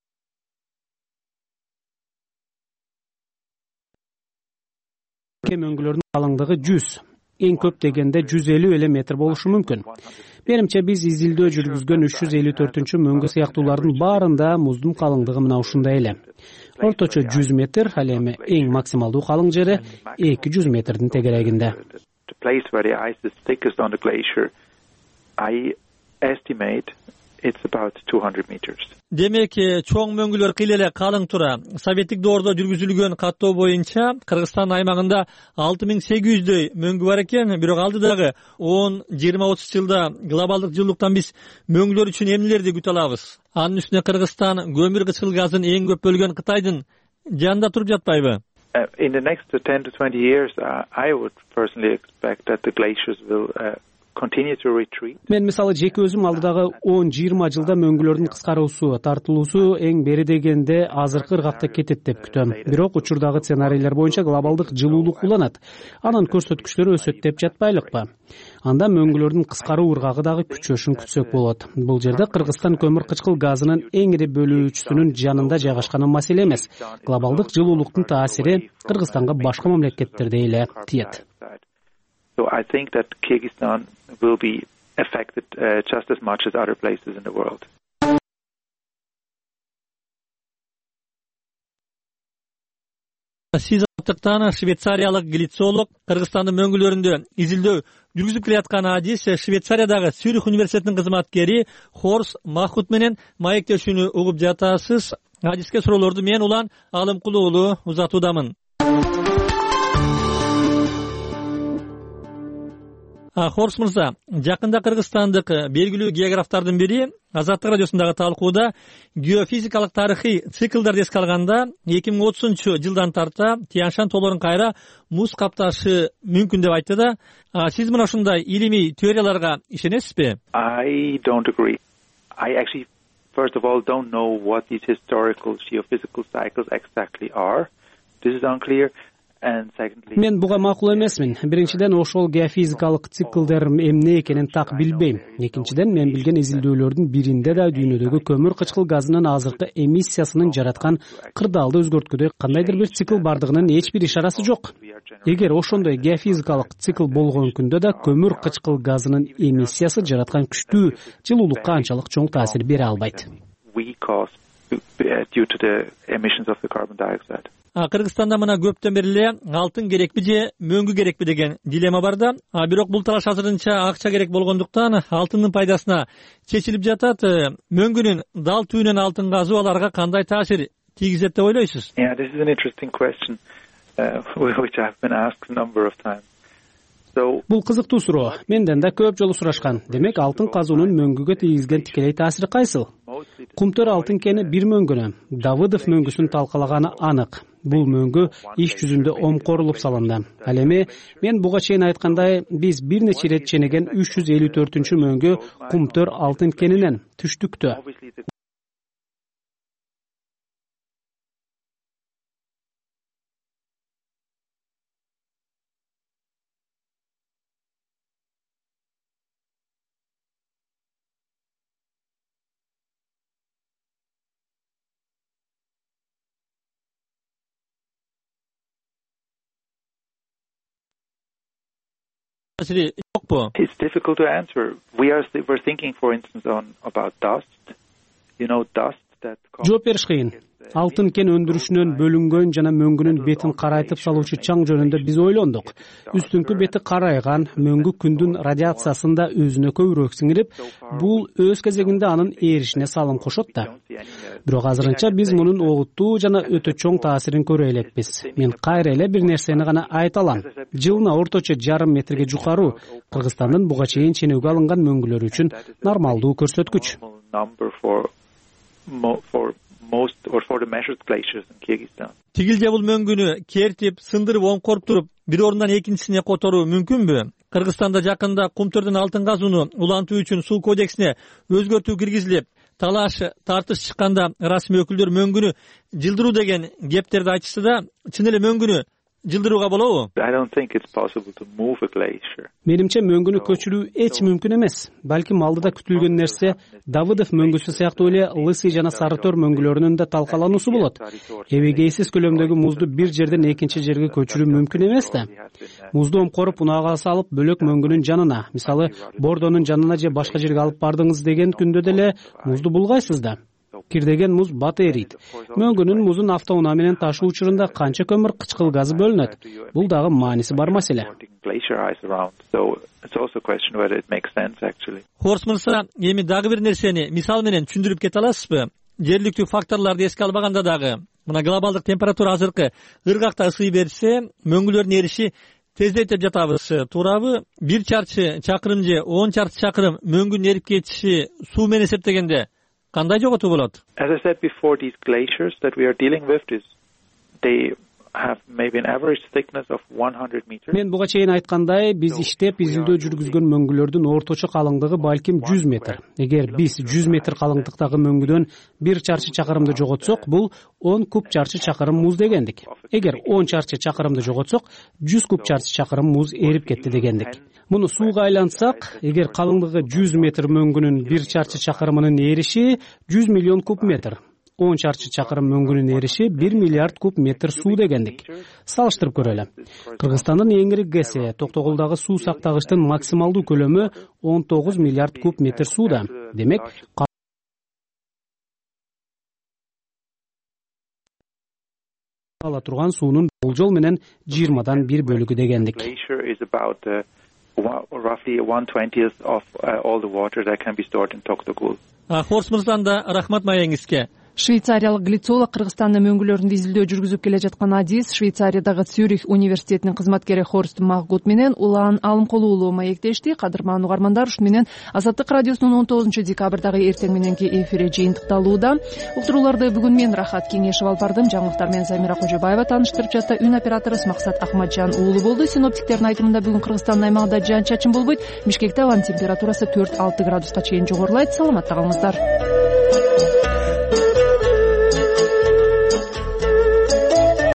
мөңгүлөрдүн калыңдыгы жүз, эң көп дегенде жүз элүү эле метр болушу мүмкүн. Менимче биз изилдөө жүргүзгөн үч жүз элүү төртүнчү мөңгү сыяктуулардын баарында муздун калыңдыгы мына ушундай эле. Орточо жүз метр, ал эми эң максималдуу калың жери эки жүз метрдин тегерегинде. The place where the ice is thickest on the glacier, I estimate it's about two hundred meters. демек чоң мөңгүлөр кыйла эле калың тура. Советтик доордо жүргүзүлгөн каттоо боюнча Кыргызстан аймагында алты миң сегиз жүздөй мөңгү бар экен. Бирок алдыдагы он жыйырма отуз жылда глобалдык жылуулуктан биз мөңгүлөр үчүн эмнелерди күтө алабыз? Анын үстүнө Кыргызстан көмүр кычкыл газын эң көп бөлгөн Кытайдын жанында туруп жатпайбы? Uh, in the next ten to twenty years, uh, I would personally expect that the glaciers will uh, continue to retreat. Мен мисалы жеке өзүм алдыдагы он жыйырма жылда мөңгүлөрдүн кыскаруусу, тартылуусу эң бери дегенде азыркы ыргакта кетет деп күтөм. Бирок учурдагы сценарийлер боюнча глобалдык жылуулук уланат. Анын көрсөткүчтөрү өсөт деп жатпайлыкпы? Анда мөңгүлөрдүн кыскаруу ыргагы дагы күчөшүн күтсөк болот. Бул жерде Кыргызстан көмүр кычкыл газынын эң ири бөлүүчүсүнүн жанында жайгашканы маселе эмес. Глобалдык жылуулуктун таасири Кыргызстанга башка мамлекеттерде эле тиет. So I think that Kyrgyzstan will be affected uh, just as much as other places in the world. Сиз Аттыктан швейцариялык глицолог Кыргызстандын мөңгүлөрүндө изилдөө жүргүзүп келаткан адис Швейцариядагы Цюрих университетинин кызматкери Хорс Махут менен маектешүүнү угуп жатасыз. Адиске суроолорду мен Улан Алымкулуу уулу узатуудамын. Хорс мырза, жакында кыргызстандык белгилүү географтардын бири Азаттык радиосундагы талкууда геофизикалык тарыхый циклдарды эске алганда эки миң отузунчу жылдан тарта Тянь-Шань тоолорун кайра муз капташы мүмкүн деп айтты да. Сиз мына ушундай илимий теорияларга ишенесизби? I don't agree. I actually, first of all, don't know what these historical geophysical cycles exactly are. This is unclear. Мен буга макул эмесмин. Биринчиден, ошол геофизикалык циклдер эмне экенин так билбейм. Экинчиден, мен билген изилдөөлөрдүн биринде да дүйнөдөгү көмүр кычкыл газынын азыркы эмиссиясынын жараткан кырдаалды өзгөрткүдөй кандайдыр бир цикл бардыгынын эч бир ишарасы жок. Эгер ошондой геофизикалык цикл болгон күндө да көмүр кычкыл газынын эмиссиясы жараткан күчтүү жылуулукка анчалык чоң таасир бере албайт. Кыргызстанда мына көптөн бери эле алтын керекпи же мөңгү керекпи деген дилемма бар да. Бирок бул талаш азырынча акча керек болгондуктан алтындын пайдасына чечилип жатат. Мөңгүнүн дал түбүнөн алтын казуу аларга кандай таасир тийгизет деп ойлойсуз? Yeah, this is an interesting question, uh, which I've been asked a number of times. Бул кызыктуу суроо. Менден да көп жолу сурашкан. Демек, алтын казуунун мөңгүгө тийгизген тикелей таасири кайсыл? Кумтөр алтын кени бир мөңгүнө, Давыдов мөңгүсүн талкалаганы анык. Бул мөңгү иш жүзүндө омкорулуп салынды. Ал эми мен буга чейин айткандай, биз бир нече ирет ченеген үч жүз элүү төртүнчү мөңгү Кумтөр алтын кенинен түштүктө. It's difficult to answer. We are we're thinking, for instance, on about dust. You know, dust that. Жооп бериш кыйын. Алтын кен өндүрүшүнөн бөлүнгөн жана мөңгүнүн бетин карайтып салуучу чаң жөнүндө биз ойлондук. Үстүңкү бети карайган мөңгү күндүн радиациясын да өзүнө көбүрөөк сиңирип, бул өз кезегинде анын эришине салым кошот да. Бирок азырынча биз мунун огуттуу жана өтө чоң таасирин көрө элекпиз. Мен кайра эле бир нерсени гана айта алам. Жылына орточо жарым метрге жукаруу Кыргызстандын буга чейин ченеуге алынган мөңгүлөр үчүн нормалдуу көрсөткүч. Most or for the measured glaciers in Kyrgyzstan. Тигилже бул мөңгүнү кертип, сындырып, оңкоруп туруп, бир орундан экинчисине которуу мүмкүнбү? Кыргызстанда жакында Кумтөрдөн алтын казууну улантуу үчүн суу кодексине өзгөртүү киргизилип, талаш тартыш чыкканда расмий өкүлдөр мөңгүнү жылдыруу деген кептерди айтышты да, чын эле мөңгүнү жылдырууга болобу? I don't think it's possible to move a glacier. Менимче мөңгүнү көчүрүү эч мүмкүн эмес. Балким алдыда күтүлгөн нерсе Давыдов мөңгүсү сыяктуу эле Лысый жана Сарытөр мөңгүлөрүнүн да талкалануусу болот. Эбегейсиз көлөмдөгү музду бир жерден экинчи жерге көчүрүү мүмкүн эмес да. Музду омкоруп унаага салып бөлөк мөңгүнүн жанына, мисалы Бордонун жанына же башка жерге алып бардыңыз деген күндө деле музду булгайсыз да. Кирдеген муз баты эрийт. Мөңгүнүн музун автоунаа менен ташуу учурунда канча көмүр кычкыл газы бөлүнөт? Бул дагы мааниси бар маселе. Хорс мырза, эми дагы бир нерсени мисал менен түшүндүрүп кете аласызбы? жергиликтүү факторлорду эске албаганда дагы мына глобалдык температура азыркы ыргакта ысый берсе мөңгүлөрдүн эриши тездейт деп жатабыз, туурабы? Бир чарчы чакырым же он чарчы чакырым мөңгүнүн эрип кетиши суу менен эсептегенде кандай жоготуу болот? As I said before, these glaciers that we are dealing with, is they have maybe an average thickness of one hundred meters. Мен буга чейин айткандай, биз иштеп изилдөө жүргүзгөн мөңгүлөрдүн орточо калыңдыгы балким жүз метр. Эгер биз жүз метр калыңдыктагы мөңгүдөн бир чарчы чакырымды жоготсок, бул он куб чарчы чакырым муз дегендик. Эгер он чарчы чакырымды жоготсок, жүз куб чарчы чакырым муз эрип кетти дегендик. Муну сууга айлантсак, эгер калыңдыгы жүз метр мөңгүнүн бир чарчы чакырымынын эриши жүз миллион куб метр. он чарчы чакырым мөңгүнүн эриши бир миллиард куб метр суу дегендик. Салыштырып көрөлү. Кыргызстандын эң ири ГЭСи Токтогулдагы суу сактагычтын максималдуу көлөмү он тогуз миллиард куб метр сууда. Демек, ала турган суунун болжол менен жыйырмадан бир бөлүгү дегендик. Хорс мырздан да рахмат маегиңизге. Швейцариялык глицолог Кыргызстанда мөңгүлөрүндө изилдөө жүргүзүп келе жаткан адис Швейцариядагы Цюрих университетинин кызматкери Хорст Маггут менен улан Алымкулуу уулу маектешти. Кадырман угармандар, ушу менен Азаттык радиосунун он тогузунчу декабрдагы эртең мененки эфири жыйынтыкталууда. Уктурууларды бүгүн мен Рахат Кеңешев алып бардым. Жаңылыктар менен Замира Кожобаева тааныштырып жатты. Үн операторубуз Максат Ахматжан уулу болду. Синоптиктердин айтымында бүгүн Кыргызстандын аймагында жаан чачын болбойт. Бишкекте ауанын температурасы төрт алты градуска чейин жогорулайт. Саламатта калыңыздар.